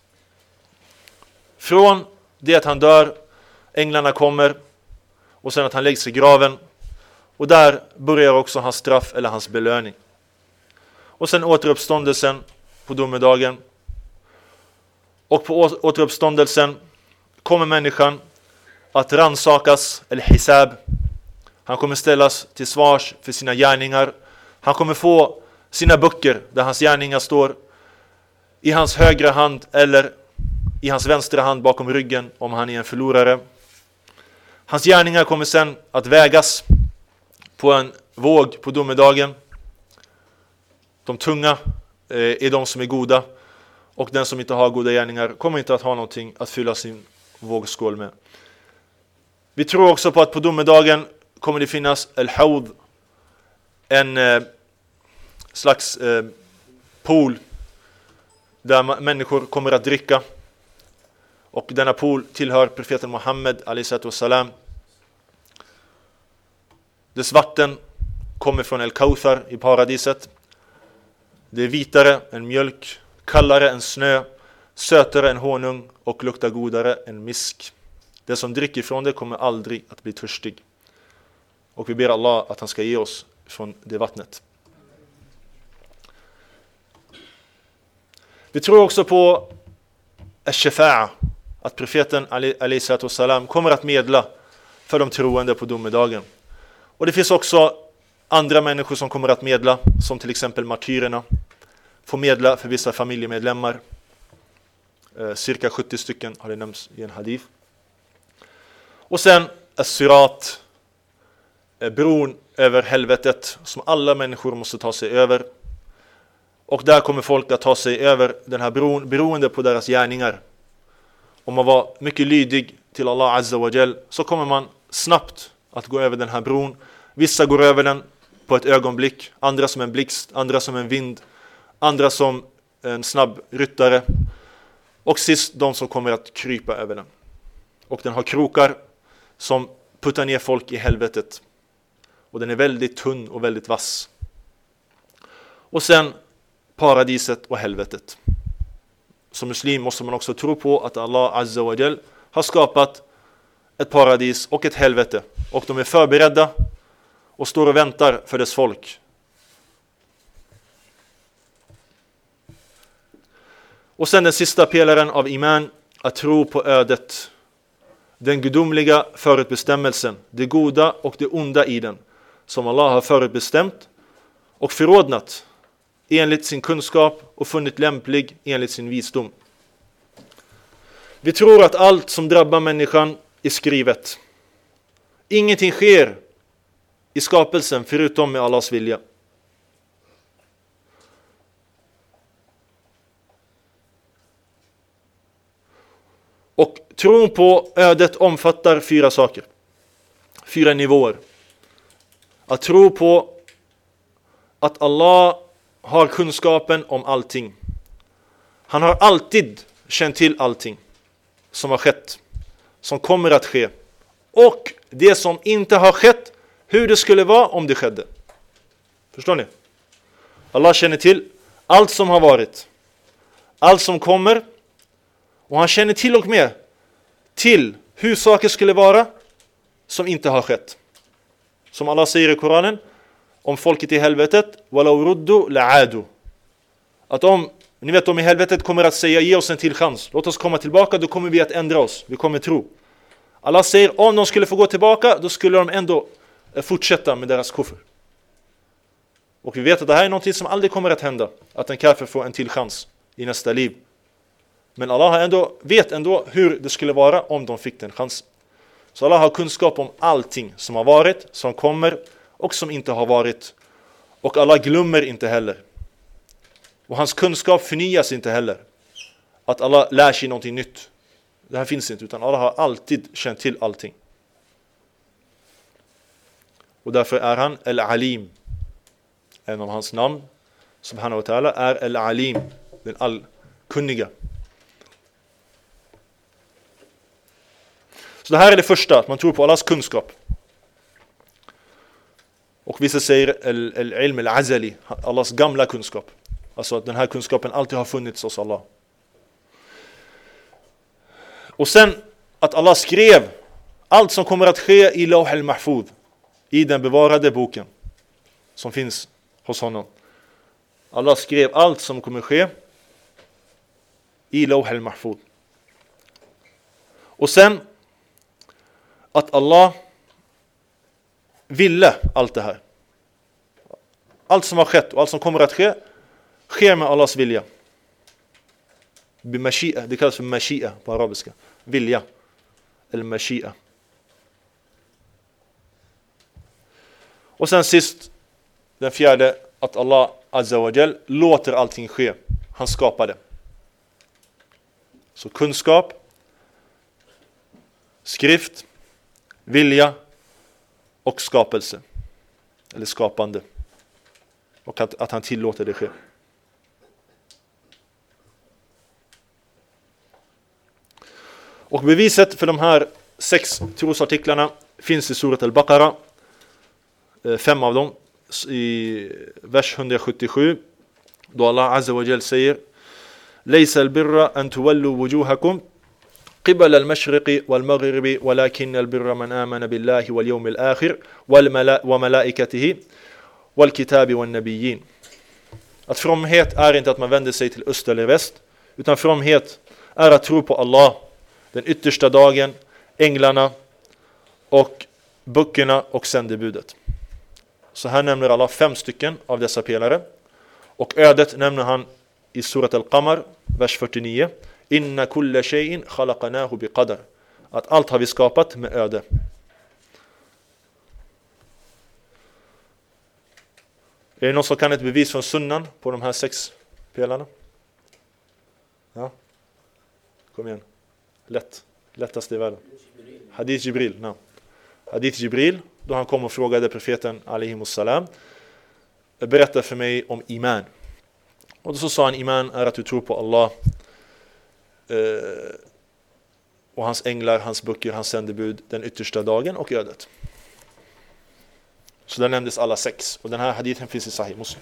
Från det att han dör, änglarna kommer och sen att han läggs i graven. Och där börjar också hans straff eller hans belöning. Och sen återuppståndelsen på domedagen. Och på återuppståndelsen kommer människan att ransakas, eller hisab. Han kommer ställas till svars för sina gärningar. Han kommer få sina böcker där hans gärningar står i hans högra hand eller i hans vänstra hand bakom ryggen om han är en förlorare. Hans gärningar kommer sen att vägas på en våg på domedagen. De tunga är de som är goda och den som inte har goda gärningar kommer inte att ha någonting att fylla sin vågskål med. Vi tror också på att på domedagen kommer det finnas al-hawd, en eh, slags eh, pool där människor kommer att dricka. Och denna pool tillhör profeten Muhammed alayhi salatu wassalam. Dess vatten kommer från al-Kauthar i paradiset. Det är vitare än mjölk, kallare än snö, sötare än honung och luktar godare än misk. Den som dricker från det kommer aldrig att bli törstig. Och vi ber Allah att han ska ge oss från det vattnet. Vi tror också på al-shafa'a, att profeten alayhi salatu wassalam kommer att medla för de troende på domedagen. Och det finns också andra människor som kommer att medla, som till exempel martyrerna får medla för vissa familjemedlemmar. Eh, cirka sjuttio stycken har det nämnts i en hadith. Och sen as-sirat, eh, bron över helvetet som alla människor måste ta sig över. Och där kommer folk att ta sig över den här bron beroende på deras gärningar. Om man var mycket lydig till Allah Azza wa Jal så kommer man snabbt att gå över den här bron. Vissa går över den på ett ögonblick, andra som en blixt, andra som en vind, andra som en snabb ryttare. Och sist de som kommer att krypa över den. Och den har krokar som puttar ner folk i helvetet. Och den är väldigt tunn och väldigt vass. Och sen paradiset och helvetet. Som muslim måste man också tro på att Allah Azza wa Jal har skapat ett paradis och ett helvete. Och de är förberedda och står och väntar för dess folk. Och sen den sista pelaren av iman, att tro på ödet. Den gudomliga förutbestämmelsen, det goda och det onda i den, som Allah har förutbestämt och förordnat enligt sin kunskap och funnit lämplig enligt sin visdom. Vi tror att allt som drabbar människan är skrivet. Ingenting sker i skapelsen förutom med Allahs vilja. Och tron på ödet omfattar fyra saker. Fyra nivåer. Att tro på att Allah har kunskapen om allting. Han har alltid känt till allting som har skett, som kommer att ske. Och det som inte har skett, hur det skulle vara om det skedde. Förstår ni? Allah känner till allt som har varit, allt som kommer. Och han känner till och med till hur saker skulle vara som inte har skett. Som Allah säger i Koranen om folket i helvetet, walau ruddu la'adu. Att om, ni vet, om i helvetet kommer att säga ge oss en till chans, låt oss komma tillbaka, då kommer vi att ändra oss, vi kommer tro. Allah säger om de skulle få gå tillbaka, då skulle de ändå fortsätta med deras kufr. Och vi vet att det här är något som aldrig kommer att hända, att en kafir får en till chans i nästa liv. Men Allah ändå, vet ändå hur det skulle vara om de fick den chansen. Så Allah har kunskap om allting som har varit, som kommer och som inte har varit. Och Allah glömmer inte heller. Och hans kunskap förnyas inte heller. Att Allah lär sig någonting nytt. Det här finns inte, utan Allah har alltid känt till allting. Och därför är han Al-Alim. En av hans namn, subhanahu wa ta'ala, är Al-Alim, den allkunniga. Så det här är det första, att man tror på Allahs kunskap. Och vissa säger al-ilm al-azali, Allahs gamla kunskap. Alltså att den här kunskapen alltid har funnits hos Allah. Och sen att Allah skrev allt som kommer att ske i Lawh al-Mahfud, i den bevarade boken som finns hos honom. Allah skrev allt som kommer ske i Lawh al-Mahfud. Och sen att Allah ville allt det här. Allt som har skett och allt som kommer att ske, sker med Allahs vilja. Bimashi'a, det kallas för mashi'a på arabiska. Vilja. Eller mashi'a. Och sen sist, den fjärde, att Allah Azza wa Jal låter allting ske. Han skapade. Så kunskap, skrift, vilja och skapelse. Eller skapande. Och att, att han tillåter det ske. Och beviset för de här sex trosartiklarna finns i surat al-Baqarah. Fem av dem i vers hundrasjuttiosju. Då Allah Azza wa Jal säger: Laysa al-birra an tuwallu wujuhakum قبل المشرق والمغرب ولكن البر من آمن بالله واليوم الآخر وملائكته والكتاب والنبيين. Att fromhet är inte att man vänder sig till öst eller väst, utan fromhet är att tro på Allah, den yttersta dagen, änglarna och böckerna och sändebudet. Så här nämner Allah fem stycken av dessa pelare. Och ödet nämner han i surat Al-Qamar, vers fyrtionio. Inna kulla shay'in khalaqnahu biqadar. Att allt har vi skapat med öde. Är det någon som kan ett bevis från sunnan på de här sex pelarna? Ja. Kom igen. Lätt. Lättast i världen. Hadith Jibril. No. Hadith Jibril, då han kom och frågade profeten alaihimussalam, berätta för mig om iman. Och då så sa han, iman är att du tror på Allah eh, och hans änglar, hans böcker, hans sändebud, den yttersta dagen och ödet. Så där nämndes alla sex. Och den här hadithen finns i Sahih Muslim.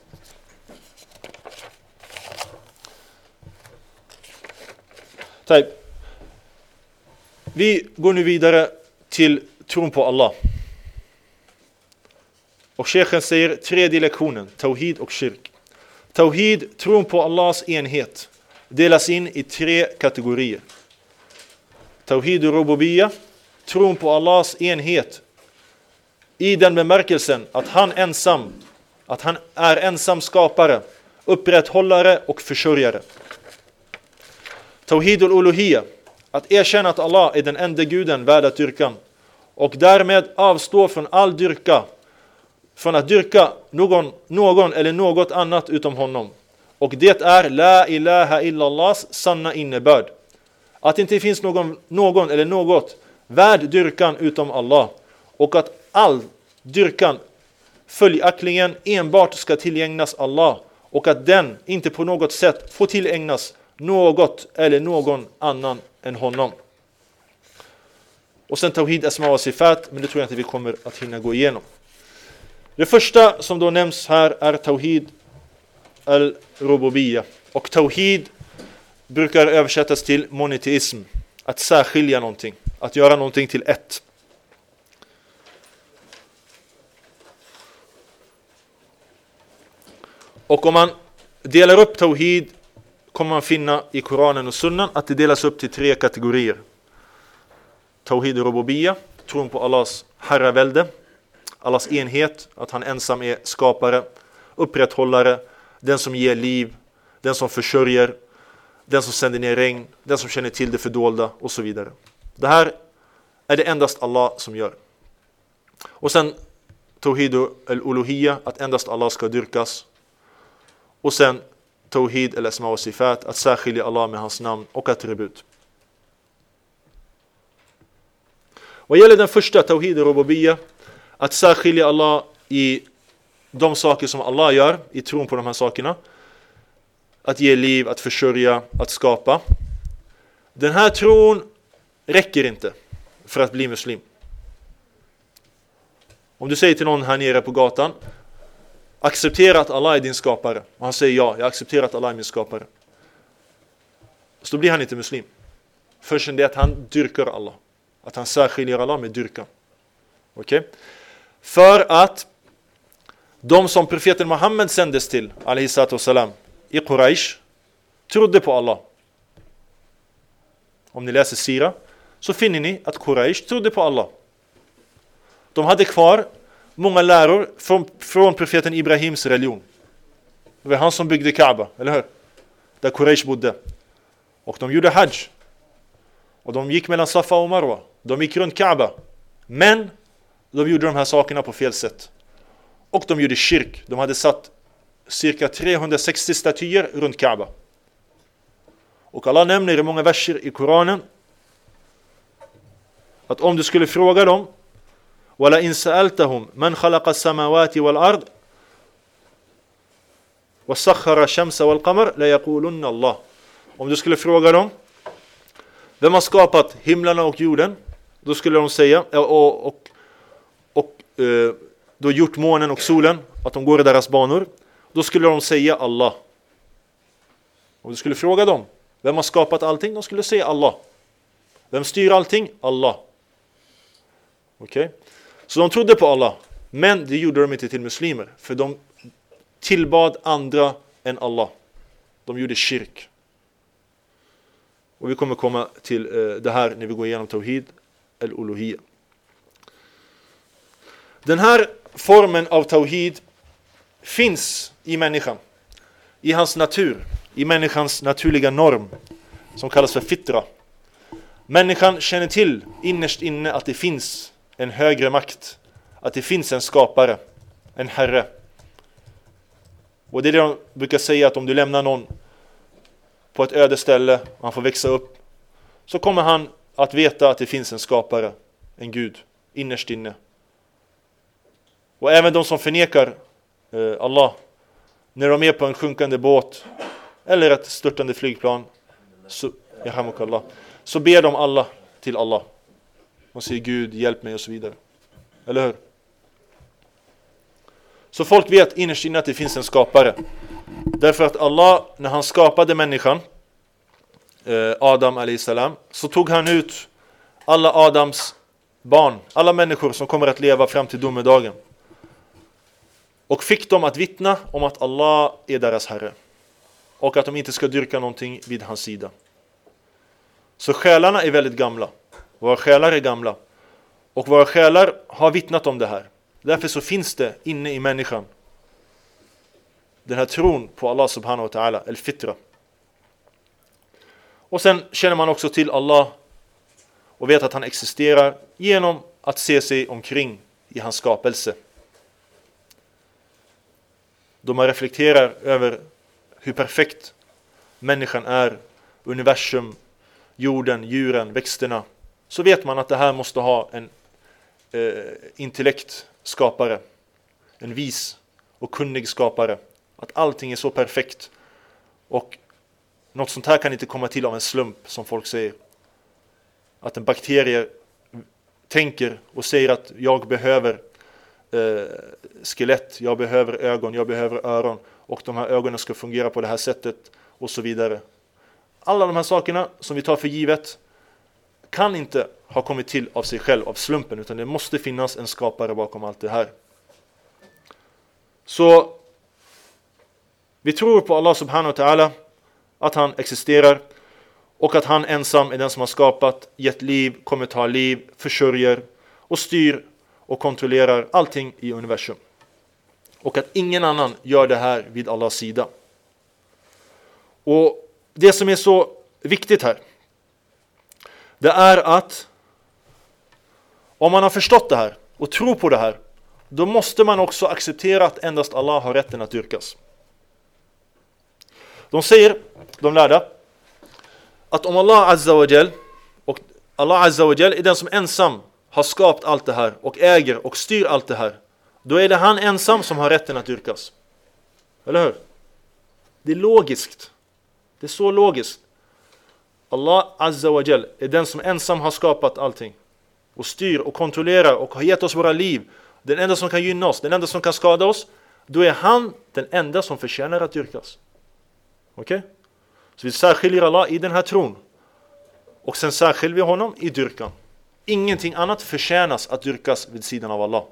Taib. Vi går nu vidare till tron på Allah. Och Sheikhen säger tredje lektionen, Tawhid och Shirk. Tawhid, tron på Allahs enhet, delas in i tre kategorier. Tawhid och Rububiyya, tron på Allahs enhet i den bemärkelsen att han ensam, att han är ensam skapare, upprätthållare och försörjare. Tawhid al-Uluhiyya, att erkänna att Allah är den enda guden värd att dyrka och därmed avstå från all dyrka, från att dyrka någon, någon eller något annat utom honom. Och det är La ilaha illallahs sanna innebörd. Att det inte finns någon, någon eller något värd dyrkan utom Allah. Och att all dyrkan följaktligen enbart ska tillägnas Allah. Och att den inte på något sätt får tillägnas något eller någon annan än honom. Och sen Tawhid Asma wa Sifat, men det tror jag inte vi kommer att hinna gå igenom. Det första som då nämns här är Tawhid al-Rububiyya. Och Tawhid brukar översättas till monoteism. Att särskilja någonting. Att göra någonting till ett. Och om man delar upp Tawhid kommer man finna i Koranen och Sunnan att det delas upp till tre kategorier. Tawhid al-Rububiyya, tron på Allahs herravälde. Allahs enhet, att han ensam är skapare, upprätthållare, den som ger liv, den som försörjer, den som sänder ner regn, den som känner till det fördolda och så vidare. Det här är det endast Allah som gör. Och sen Tawhid al-Uluhiyya, att endast Allah ska dyrkas. Och sen Tawhid al-Asma wa Sifat, att särskilja Allah med hans namn och attribut. Vad gäller den första Tawhid al-Rububiyya, att särskilja Allah i de saker som Allah gör, i tron på de här sakerna. Att ge liv, att försörja, att skapa. Den här tron räcker inte för att bli muslim. Om du säger till någon här nere på gatan, acceptera att Allah är din skapare. Och han säger ja, jag accepterar att Allah är min skapare. Så då blir han inte muslim. Först det att han dyrkar Allah. Att han särskiljer Allah med dyrkan. Okej? Okay? För att de som profeten Muhammed sändes till, alaihissalatu wassalam, i Quraysh, trodde på Allah. Om ni läser Sira, så finner ni att Quraysh trodde på Allah. De hade kvar många läror från, från profeten Ibrahims religion. Det var han som byggde Kaaba, eller hur? Där Quraysh bodde. Och de gjorde hajj. Och de gick mellan Safa och Marwa. De gick runt Kaaba. Men de gjorde de här sakerna på fel sätt. Och de gjorde shirk. De hade satt cirka trehundrasextio statyer runt Kaaba. Och Allah nämner i många verser i Koranen att om du skulle fråga dem وَلَا إِنْ سَأَلْتَهُمْ مَنْ خَلَقَ السَّمَاوَاتِ وَالْأَرْضِ وَسَخَّرَ الشَّمْسَ وَالْقَمَرِ لَيَقُولُنَّ اللَّهِ. Om du skulle fråga dem vem har skapat himlarna och jorden, då skulle de säga och, och, och eh, då gjort månen och solen, att de går i deras banor, då skulle de säga Allah. Om du skulle fråga dem vem har skapat allting, de skulle säga Allah. Vem styr allting? Allah. Okej? Okay? Så de trodde på Allah, men det gjorde de inte till muslimer, för de tillbad andra än Allah. De gjorde shirk. Och vi kommer komma till eh, det här när vi går igenom Tawhid al-Uluhiyya. Den här formen av Tawhid finns i människan, i hans natur, i människans naturliga norm som kallas för fitra. Människan känner till innerst inne att det finns en högre makt, att det finns en skapare, en herre. Och det är det de brukar säga, att om du lämnar någon på ett öde ställe och han får växa upp, så kommer han att veta att det finns en skapare, en Gud, innerst inne. Och även de som förnekar eh, Allah, när de är på en sjunkande båt eller ett störtande flygplan, så, så ber de alla till Allah. Och säger Gud, hjälp mig och så vidare. Eller hur? Så folk vet innerst inne att det finns en skapare. Därför att Allah, när han skapade människan, eh, Adam alayhi salam, så tog han ut alla Adams barn, alla människor som kommer att leva fram till domedagen, och fick dem att vittna om att Allah är deras herre och att de inte ska dyrka någonting vid hans sida. Så själarna är väldigt gamla. Våra själar är gamla. Och våra själar har vittnat om det här. Därför så finns det inne i människan den här tron på Allah subhanahu wa ta'ala, al-fitra. Och sen känner man också till Allah och vet att han existerar genom att se sig omkring i hans skapelse. Då man reflekterar över hur perfekt människan är, universum, jorden, djuren, växterna, så vet man att det här måste ha en eh, intellekt skapare, en vis och kunnig skapare. Att allting är så perfekt, och något sånt här kan inte komma till av en slump, som folk säger. Att en bakterie tänker och säger att jag behöver eh, skelett, jag behöver ögon, jag behöver öron, och de här ögonen ska fungera på det här sättet och så vidare. Alla de här sakerna som vi tar för givet kan inte ha kommit till av sig själv, av slumpen, utan det måste finnas en skapare bakom allt det här. Så vi tror på Allah subhanahu wa ta'ala, att han existerar och att han ensam är den som har skapat, gett liv, kommer ta liv, försörjer och styr och kontrollerar allting i universum. Och att ingen annan gör det här vid Allahs sida. Och det som är så viktigt här, det är att om man har förstått det här och tror på det här, då måste man också acceptera att endast Allah har rätten att dyrkas. De säger, de lärda, att om Allah azza wa jal, och Allah azza wa jal är den som ensam har skapat allt det här och äger och styr allt det här, då är det han ensam som har rätten att dyrkas. Eller hur? Det är logiskt. Det är så logiskt. Allah azza wa jal är den som ensam har skapat allting och styr och kontrollerar och har gett oss våra liv. Den enda som kan gynna oss, den enda som kan skada oss, då är han den enda som förtjänar att dyrkas. Okej? Okay? Så vi särskiljer Allah i den här tron. Och sen särskiljer vi honom i dyrkan. Ingenting annat förtjänas att dyrkas vid sidan av Allah.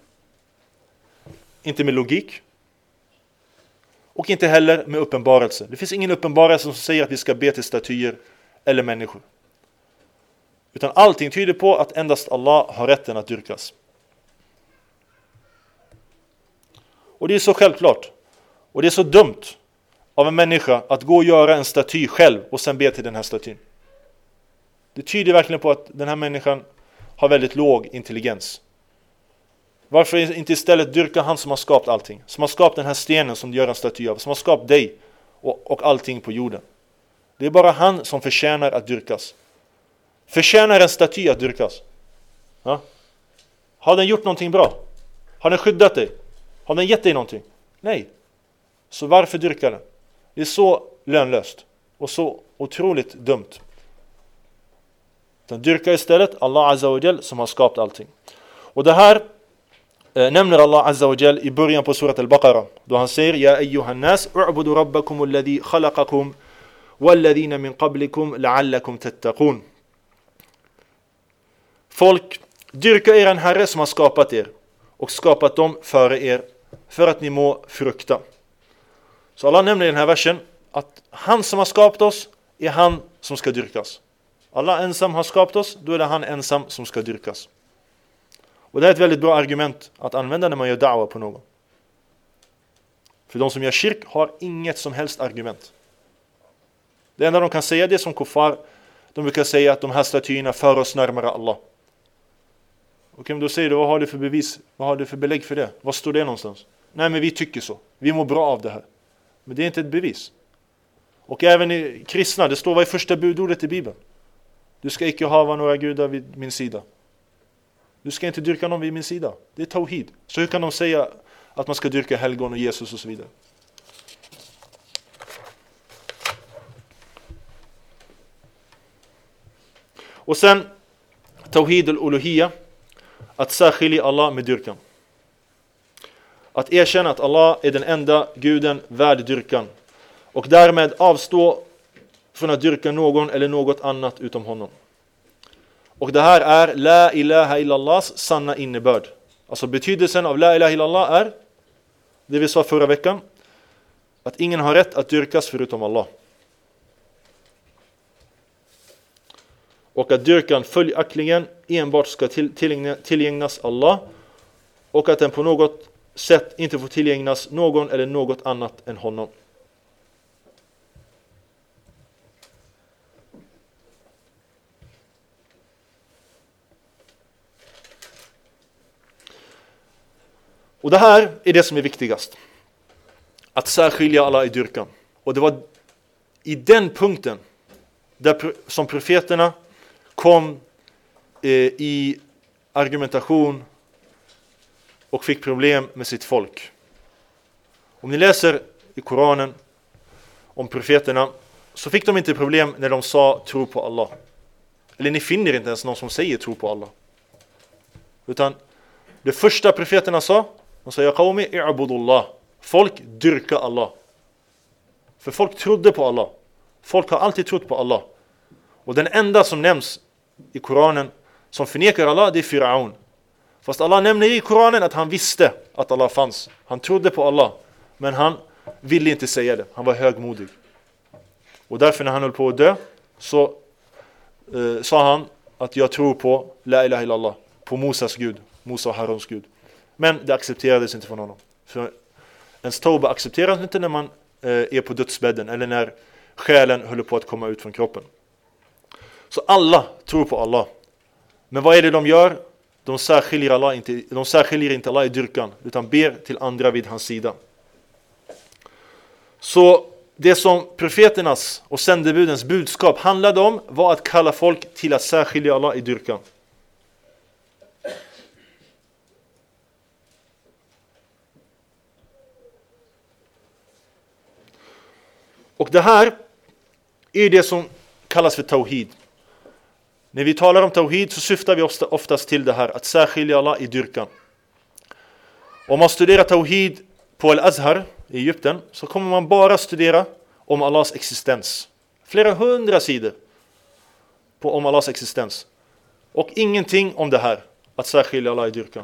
Inte med logik. Och inte heller med uppenbarelse. Det finns ingen uppenbarelse som säger att vi ska be till statyer eller människor. Utan allting tyder på att endast Allah har rätten att dyrkas. Och det är så självklart. Och det är så dumt av en människa att gå och göra en staty själv och sen be till den här statyn. Det tyder verkligen på att den här människan har väldigt låg intelligens. Varför inte istället dyrka han som har skapat allting? Som har skapat den här stenen som du gör en staty av. Som har skapat dig och, och allting på jorden. Det är bara han som förtjänar att dyrkas. Förtjänar en staty att dyrkas? Ja? Har den gjort någonting bra? Har den skyddat dig? Har den gett dig någonting? Nej. Så varför dyrka den? Det är så lönlöst och så otroligt dumt. Den dyrkar istället Allah azza wa jal som har skapat allting. Och det här eh, nämner Allah azza wa jal i början på surat al-Baqarah, då han säger: Ja ayyuhan nas u'budu rabbakum alladhi khalaqakum walladhina min qablikum la'allakum tattaqun. Folk, dyrka er en herre som har skapat er och skapat dem före er för att ni må frukta. Så Allah nämner i den här versen att han som har skapat oss är han som ska dyrkas. Allah ensam har skapat oss, då är det han ensam som ska dyrkas. Och det är ett väldigt bra argument att använda när man gör da'wa på någon. För de som gör shirk har inget som helst argument. Det enda de kan säga det som kuffar. De brukar säga att de här statyerna för oss närmare Allah. Och om du säger det, vad har du för bevis? Vad har du för belägg för det? Vad står det någonstans? Nej, men vi tycker så. Vi mår bra av det här. Men det är inte ett bevis. Och även i kristna, det står vad i första budordet i Bibeln. Du ska icke hava några gudar vid min sida. Du ska inte dyrka någon vid min sida. Det är tawhid. Så hur kan de säga att man ska dyrka helgon och Jesus och så vidare? Och sen tawhid al-uluhiyya, att särskilja Allah med dyrkan. Att erkänna att Allah är den enda guden värd dyrkan. Och därmed avstå från att dyrka någon eller något annat utom honom. Och det här är la ilaha illallahs sanna innebörd. Alltså betydelsen av la ilaha illallah är, det vi sa förra veckan, att ingen har rätt att dyrkas förutom Allah. Och att dyrkan följaktligen enbart ska till, tillgängnas Allah. Och att den på något sätt inte får tillgängnas någon eller något annat än honom. Och det här är det som är viktigast. Att särskilja Allah i dyrkan. Och det var i den punkten där som profeterna kom eh, i argumentation och fick problem med sitt folk. Om ni läser i Koranen om profeterna, så fick de inte problem när de sa tro på Allah. Eller ni finner inte ens någon som säger tro på Allah. Utan det första profeterna sa, de sa, ya qawmi i'budullah. Folk dyrka Allah. För folk trodde på Allah. Folk har alltid trott på Allah. Och den enda som nämns i Koranen som förnekar Allah, det är Firaun. Fast Allah nämner i Koranen att han visste att Allah fanns. Han trodde på Allah. Men han ville inte säga det. Han var högmodig. Och därför när han höll på att dö, så eh, sa han att jag tror på la ilaha illallah. På Mosas Gud. Musa och Harons Gud. Men det accepterades inte från honom. För ens tauba accepteras inte när man eh, är på dödsbädden. Eller när själen håller på att komma ut från kroppen. Så alla tror på Allah. Men vad är det de gör? De särskiljer, Allah inte, de särskiljer inte Allah i dyrkan, utan ber till andra vid hans sida. Så det som profeternas och sändebudens budskap handlade om var att kalla folk till att särskilja Allah i dyrkan. Och det här är det som kallas för tawhid. När vi talar om tawhid så syftar vi oftast till det här, att särskilja Allah i dyrkan. Om man studerar tawhid på Al-Azhar i Egypten, så kommer man bara studera om Allahs existens. Flera hundra sidor på om Allahs existens. Och ingenting om det här, att särskilja Allah i dyrkan.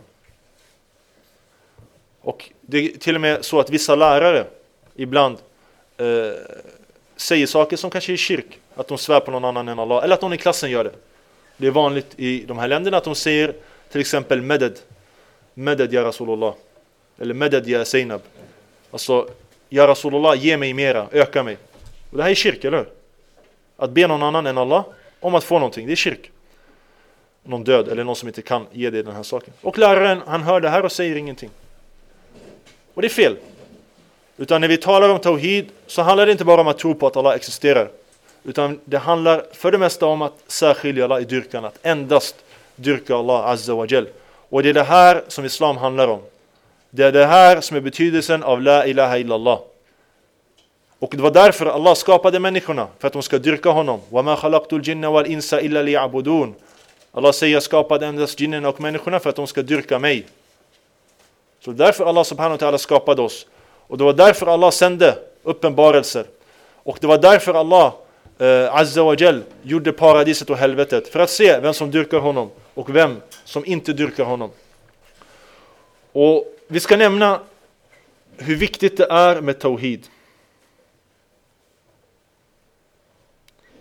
Och det är till och med så att vissa lärare ibland eh, säger saker som kanske är kyrk. Att de svär på någon annan än Allah. Eller att någon i klassen gör det. Det är vanligt i de här länderna att de säger till exempel Meded. Meded ya Rasulullah. Eller Meded ya Zainab. Alltså, ya Rasulullah, ge mig mera, öka mig. Och det här är kyrk, eller hur? Att be någon annan än Allah om att få någonting, det är kyrk. Någon död eller någon som inte kan ge dig den här saken. Och läraren, han hör det här och säger ingenting. Och det är fel. Utan när vi talar om tawhid så handlar det inte bara om att tro på att Allah existerar. Utan det handlar för det mesta om att särskilja Allah i dyrkan. Att endast dyrka Allah Azza wa Jal. Och det är det här som islam handlar om. Det är det här som är betydelsen av la ilaha illallah. Och det var därför Allah skapade människorna. För att de ska dyrka honom. وَمَا خَلَقْتُ الْجِنَّ وَالْإِنسَ إِلَّا لِيَعْبُدُونَ. Allah säger skapade endast jinnen och människorna för att de ska dyrka mig. Så därför Allah subhanahu wa ta'ala skapade oss. Och det var därför Allah sände uppenbarelser. Och det var därför Allah eh, Azza wa Jal gjorde paradiset och helvetet. För att se vem som dyrkar honom och vem som inte dyrkar honom. Och vi ska nämna hur viktigt det är med tawhid.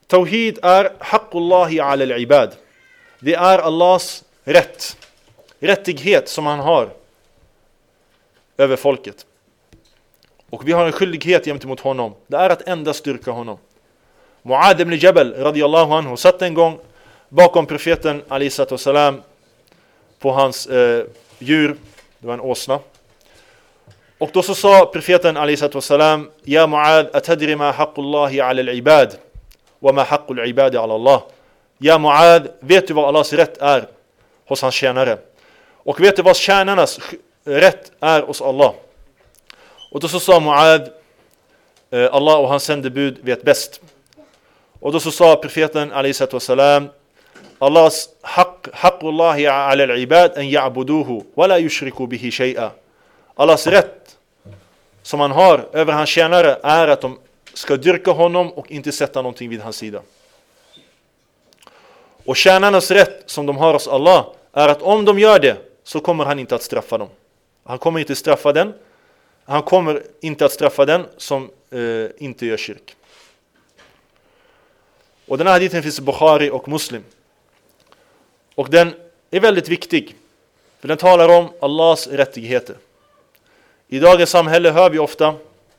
Tawhid är haqqullahi ala al-ibad. Det är Allahs rätt, rättighet som han har över folket. Och vi har en skyldighet gentemot honom. Det är att endast styrka honom. Muad ibn Jabal radiyallahu anhu satt en gång bakom profeten alayhi salatu wassalam på hans eh, djur. Det var en åsna. Och då så sa profeten alayhi salatu wassalam: Ja Muad, atadri ma haqqullahi ala al-ibad wa ma haqqul ibadi ala Allah. Ja Muad, vet du vad Allahs rätt är hos hans tjänare? Och vet du vad tjänarnas rätt är hos Allah? Och då så sa Muad: Allah och hans sändebud vet bäst. Och då så sa profeten alayhi salatu wassalam: Allahs haqq haqqullahi ala al-ibad an ya'buduhu wa la yushriku bihi shay'a. Allahs rätt som han har över hans tjänare är att de ska dyrka honom och inte sätta någonting vid hans sida. Och tjänarnas rätt som de har hos Allah är att om de gör det så kommer han inte att straffa dem. Han kommer inte straffa den. Han kommer inte att straffa den som eh, inte gör kyrk. Och den här hadithen finns i Bukhari och Muslim. Och den är väldigt viktig. För den talar om Allahs rättigheter. I dagens samhälle hör vi ofta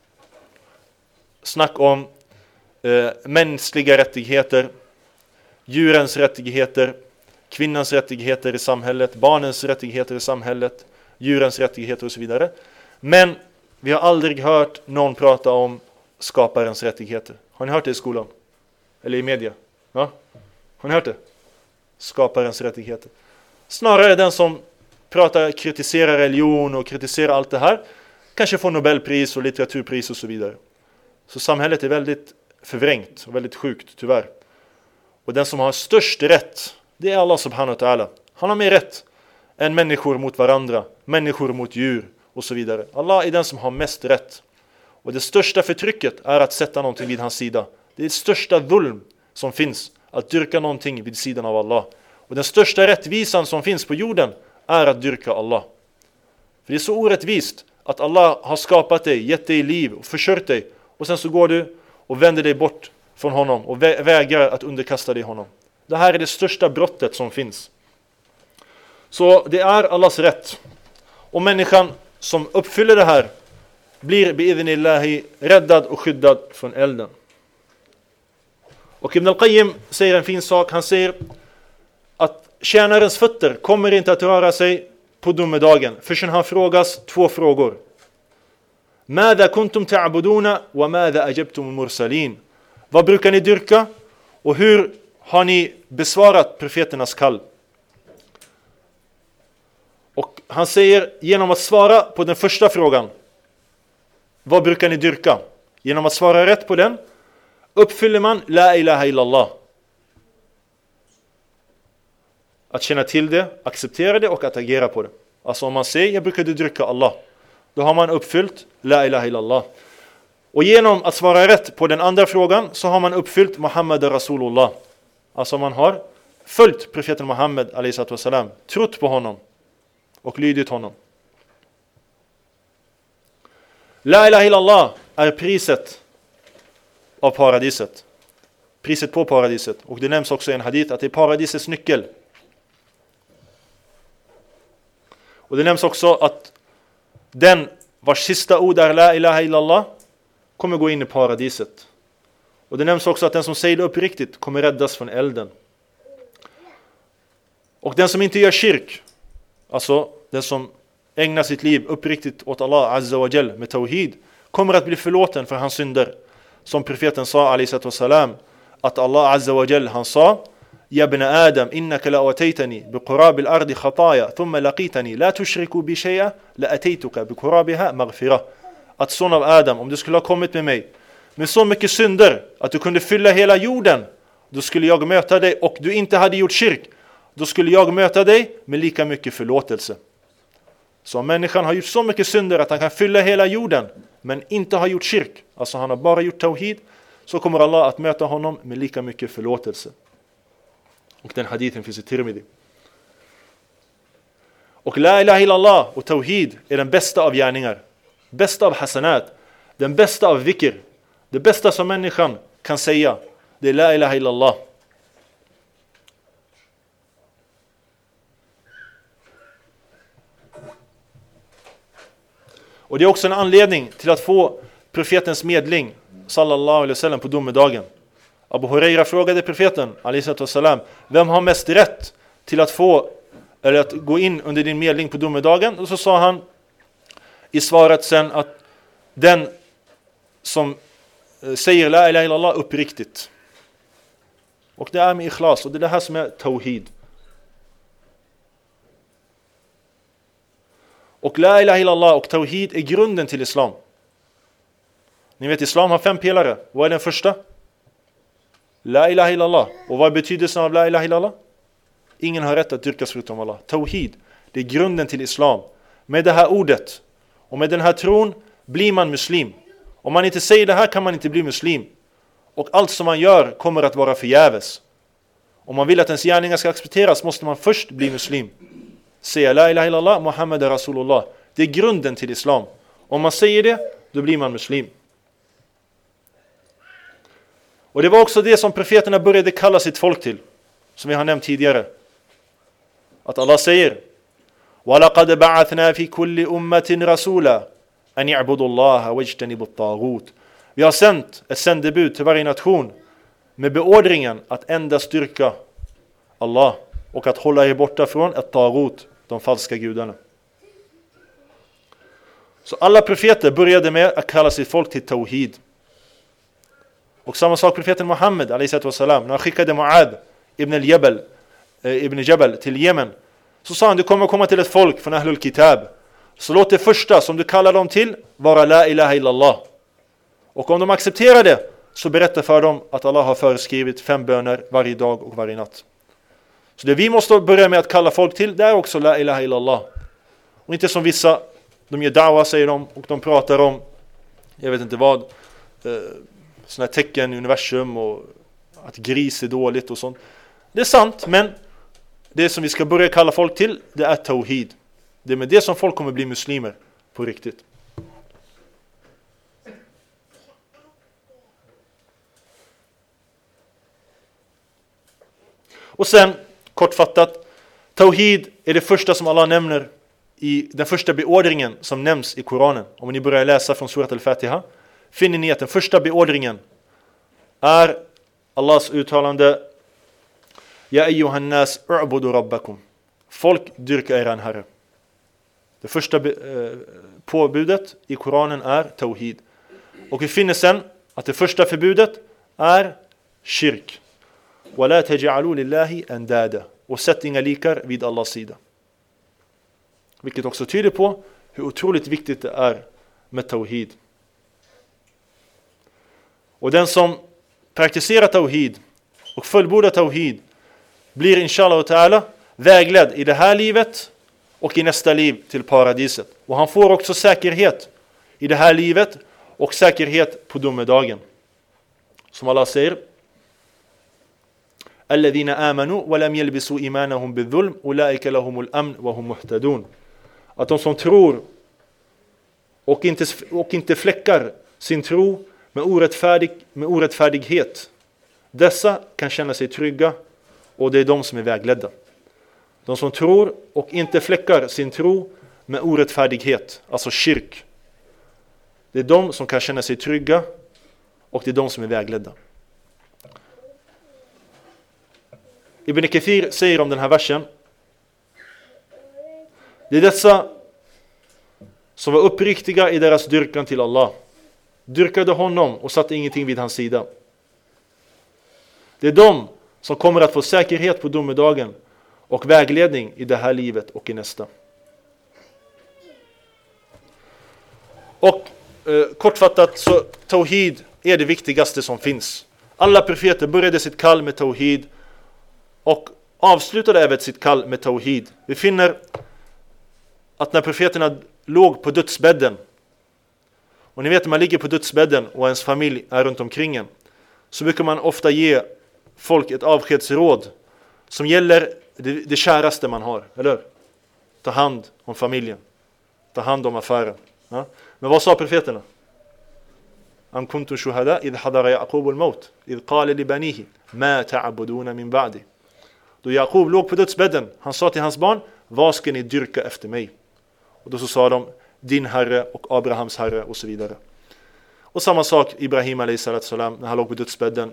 snack om eh, mänskliga rättigheter, djurens rättigheter, kvinnans rättigheter i samhället, barnens rättigheter i samhället, djurens rättigheter och så vidare. Men vi har aldrig hört någon prata om skaparens rättigheter. Har ni hört det i skolan? Eller i media? Ja? Har ni hört det? Skaparens rättigheter. Snarare den som pratar, kritiserar religion och kritiserar allt det här kanske får Nobelpris och litteraturpris och så vidare. Så samhället är väldigt förvrängt och väldigt sjukt, tyvärr. Och den som har störst rätt, det är Allah subhanahu wa ta'ala. Han har mer rätt än människor mot varandra, människor mot djur och så vidare. Allah är den som har mest rätt. Och det största förtrycket är att sätta någonting vid hans sida. Det är det största dhulm som finns, att dyrka någonting vid sidan av Allah. Och den största rättvisan som finns på jorden är att dyrka Allah. För det är så orättvist att Allah har skapat dig, gett dig liv och försörjt dig. Och sen så går du och vänder dig bort från honom och vä- vägrar att underkasta dig honom. Det här är det största brottet som finns. Så det är Allahs rätt. Och människan som uppfyller det här blir bi'idhnillahi räddad och skyddad från elden. Och Ibn al-Qayyim säger en fin sak. Han säger att tjänarens fötter kommer inte att röra sig på domedagen förrän han frågas två frågor. Mada kuntum ta'buduna wa mada ajabtum mursalin. Vad brukar ni dyrka och hur har ni besvarat profeternas kall? Och han säger, genom att svara på den första frågan, vad brukar ni dyrka? Genom att svara rätt på den uppfyller man la ilaha illallah. Att känna till det, acceptera det och att agera på det. Alltså om man säger, jag brukar dyrka Allah, då har man uppfyllt la ilaha illallah. Och genom att svara rätt på den andra frågan så har man uppfyllt Muhammad Rasulullah. Alltså man har följt profeten Muhammad alayhi salatu wassalam, trott på honom och lydit honom. La ilaha illallah är priset av paradiset. Priset på paradiset. Och det nämns också i en hadith att det är paradisets nyckel. Och det nämns också att den vars sista ord är la ilaha illallah kommer gå in i paradiset. Och det nämns också att den som säger det uppriktigt kommer räddas från elden. Och den som inte gör kyrk, alltså den som ägnar sitt liv uppriktigt åt Allah azza wa jall med tawhid, kommer att bli förlåten för hans synder. Som profeten sa alayhi salatu wassalam, att Allah azza wa jall, han sa: Ya ibn Adam, innaka la ataytani bi qurabil ardi khataya thumma laqitani la tushriku bi shay'a la ataytuka bi qurabiha maghfira. Att son av Adam, om du skulle ha kommit med mig med så mycket synder att du kunde fylla hela jorden, då skulle jag möta dig, och du inte hade gjort kyrk, då skulle jag möta dig med lika mycket förlåtelse. Så om människan har gjort så mycket synder att han kan fylla hela jorden men inte har gjort kyrk, alltså han har bara gjort tawhid, så kommer Allah att möta honom med lika mycket förlåtelse. Och den hadithen finns i Tirmidhi. Och la ilaha illallah och tawhid är den bästa av gärningar, bästa av hasanat, den bästa av vikr, det bästa som människan kan säga det är la ilaha illallah. Och det är också en anledning till att få profetens medling sallallahu alaihi wasallam på domedagen. Abu Huraira frågade profeten alaihi wasallam, vem har mest rätt till att få eller att gå in under din medling på domedagen? Och så sa han i svaret sen att den som säger la ilaha illallah uppriktigt. Och det är med ikhlas, och det är det här som är tawhid. Och la ilaha illallah och tawhid är grunden till islam. Ni vet, islam har fem pelare. Vad är den första? La ilaha illallah. Och vad är betydelsen av la ilaha illallah? Ingen har rätt att dyrkas förutom Allah. Tawhid, det är grunden till islam. Med det här ordet och med den här tron blir man muslim. Om man inte säger det här kan man inte bli muslim. Och allt som man gör kommer att vara förgäves. Om man vill att ens gärningar ska accepteras måste man först bli muslim. Säga la ilaha illallah, Muhammad är Rasulullah. Det är grunden till islam. Om man säger det, då blir man muslim. Och det var också det som profeterna började kalla sitt folk till. Som vi har nämnt tidigare. Att Allah säger وَلَقَدْ بَعَثْنَا فِي كُلِّ أُمَّةٍ رَسُولًا أَنْ يَعْبُدُوا اللَّهَ وَاجْتَنِبُوا الطَّاغُوتَ. Vi har sänt ett sändebud till varje nation med beordringen att endast styrka Allah och att hålla er borta från ett tagut, de falska gudarna. Så alla profeter började med att kalla sitt folk till tawhid. Och samma sak profeten Muhammed alaihi wasallam, när han skickade Mu'ad ibn al-Jabal eh, ibn Jabal till Yemen, så sa han, du kommer komma till ett folk från Ahlul Kitab. Så låt det första som du kallar dem till vara la ilaha illallah. Och om de accepterar det, så berätta för dem att Allah har föreskrivit fem böner varje dag och varje natt. Så det vi måste börja med att kalla folk till, det är också la ilaha illallah. Och inte som vissa, de gör da'wa säger de, och de pratar om, jag vet inte vad, eh, såna här tecken i universum och att gris är dåligt och sånt. Det är sant, men det som vi ska börja kalla folk till, det är tawhid. Det är med det som folk kommer bli muslimer på riktigt. Och sen, kortfattat, tawhid är det första som Allah nämner i den första beordringen som nämns i Koranen. Om ni börjar läsa från surat al-Fatiha, finner ni att den första beordringen är Allahs uttalande Ja ayyuhan nas u'budu rabbakum. Folk dyrkar eran herre. Det första eh, påbudet i Koranen är tawhid. Och vi finner sen att det första förbudet är shirk. وَلَا تَجْعَلُوا لِلَّهِ أَنْدَادًا. Och sätt inga likar vid Allahs sida. Vilket också tyder på hur otroligt viktigt det är med tawhid. Och den som praktiserar tawhid och fullbordar tawhid blir inshallah ta'ala vägledd i det här livet och i nästa liv till paradiset. Och han får också säkerhet i det här livet och säkerhet på domedagen. Som Allah säger الذين آمنوا ولم يلبسوا إيمانهم بالظلم أولئك لهم الأمن وهم مهتدون. Att de som tror och inte, och inte fläckar sin tro med, orättfärdig, med orättfärdighet, dessa kan känna sig trygga, och det är de som är vägledda. De som tror och inte fläckar sin tro med orättfärdighet, alltså shirk, det är de som kan känna sig trygga, och det är de som är vägledda. Ibn Kathir säger om den här versen: det är dessa som var uppriktiga i deras dyrkan till Allah, dyrkade honom och satte ingenting vid hans sida. Det är de som kommer att få säkerhet på domedagen och vägledning i det här livet och i nästa. Och eh, kortfattat så tawhid är det viktigaste som finns. Alla profeter började sitt kall med tawhid och avslutade även sitt kall med tawhid. Vi finner att när profeterna låg på dödsbädden, och ni vet när man ligger på dödsbädden och ens familj är runt omkring en, så brukar man ofta ge folk ett avskedsråd som gäller det, det käraste man har, eller? Ta hand om familjen, ta hand om affären. Ja? Men vad sa profeterna? Am kuntum shuhada idh hadara Yaqub al-maut idh qala li banihi ma ta'buduna min ba'di. Då Jakob låg på dödsbädden, han sa till hans barn: vad ska ni dyrka efter mig? Och då så sa de: din herre och Abrahams herre, och så vidare. Och samma sak Ibrahim alayhi salatu salam när han låg på dödsbädden.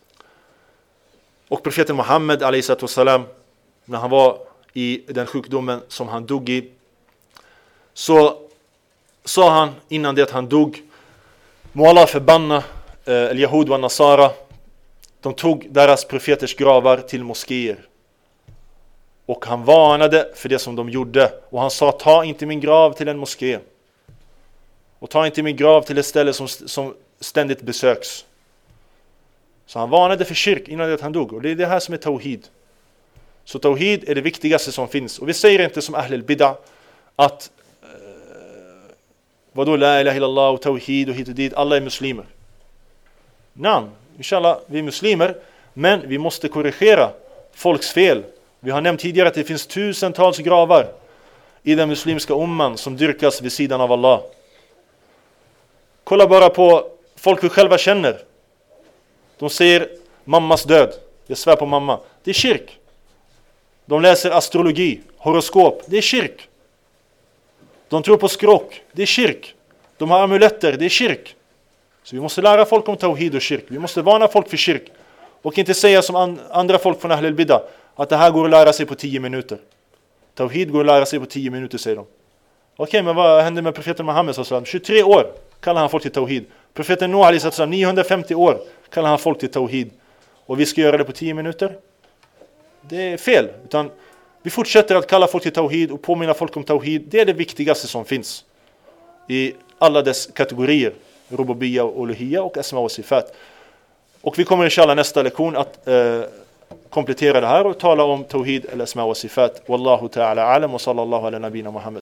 Och profeten Muhammed alayhi salatu salam när han var i den sjukdomen som han dog i, så sa han innan det att han dog: må Allah förbanna eh, al-Yahud wa Nasara. De tog deras profeters gravar till moskéer. Och han varnade för det som de gjorde. Och han sa: ta inte min grav till en moské. Och ta inte min grav till ett ställe som, som ständigt besöks. Så han varnade för kyrk innan det att han dog. Och det är det här som är tawhid. Så tawhid är det viktigaste som finns. Och vi säger inte som ahl al-bid'ah att eh, vadå la ilaha illallah och tawhid och hit och dit, alla är muslimer. Nej, inshallah, vi är muslimer, men vi måste korrigera folks fel. Vi har nämnt tidigare att det finns tusentals gravar i den muslimska umman som dyrkas vid sidan av Allah. Kolla bara på folk vi själva känner. De säger mammas död. Jag svär på mamma. Det är kyrk. De läser astrologi, horoskop. Det är kyrk. De tror på skrock. Det är kyrk. De har amuletter. Det är kyrk. Så vi måste lära folk om tawhid och kyrk. Vi måste varna folk för kyrk. Och inte säga som an- andra folk från ahl al-bid'ah att det här går att lära sig på tio minuter. Tawhid går att lära sig på tio minuter, säger de. Okej, okay, men vad hände med profeten Muhammed sallallahu alaihi wasallam? tjugotre år kallar han folk till tawhid. Profeten Noah alaihi wasallam, niohundrafemtio år kallar han folk till tawhid. Och vi ska göra det på tio minuter? Det är fel. Utan vi fortsätter att kalla folk till tawhid och påminna folk om tawhid. Det är det viktigaste som finns i alla dess kategorier. Rububiyya och uluhiyya och asma och sifat. Och vi kommer inshallah nästa lektion att eh, komplettera det här och tala om tawhid eller asma och sifat. Wallahu ta'ala alam wa sallallahu ala nabina Muhammad.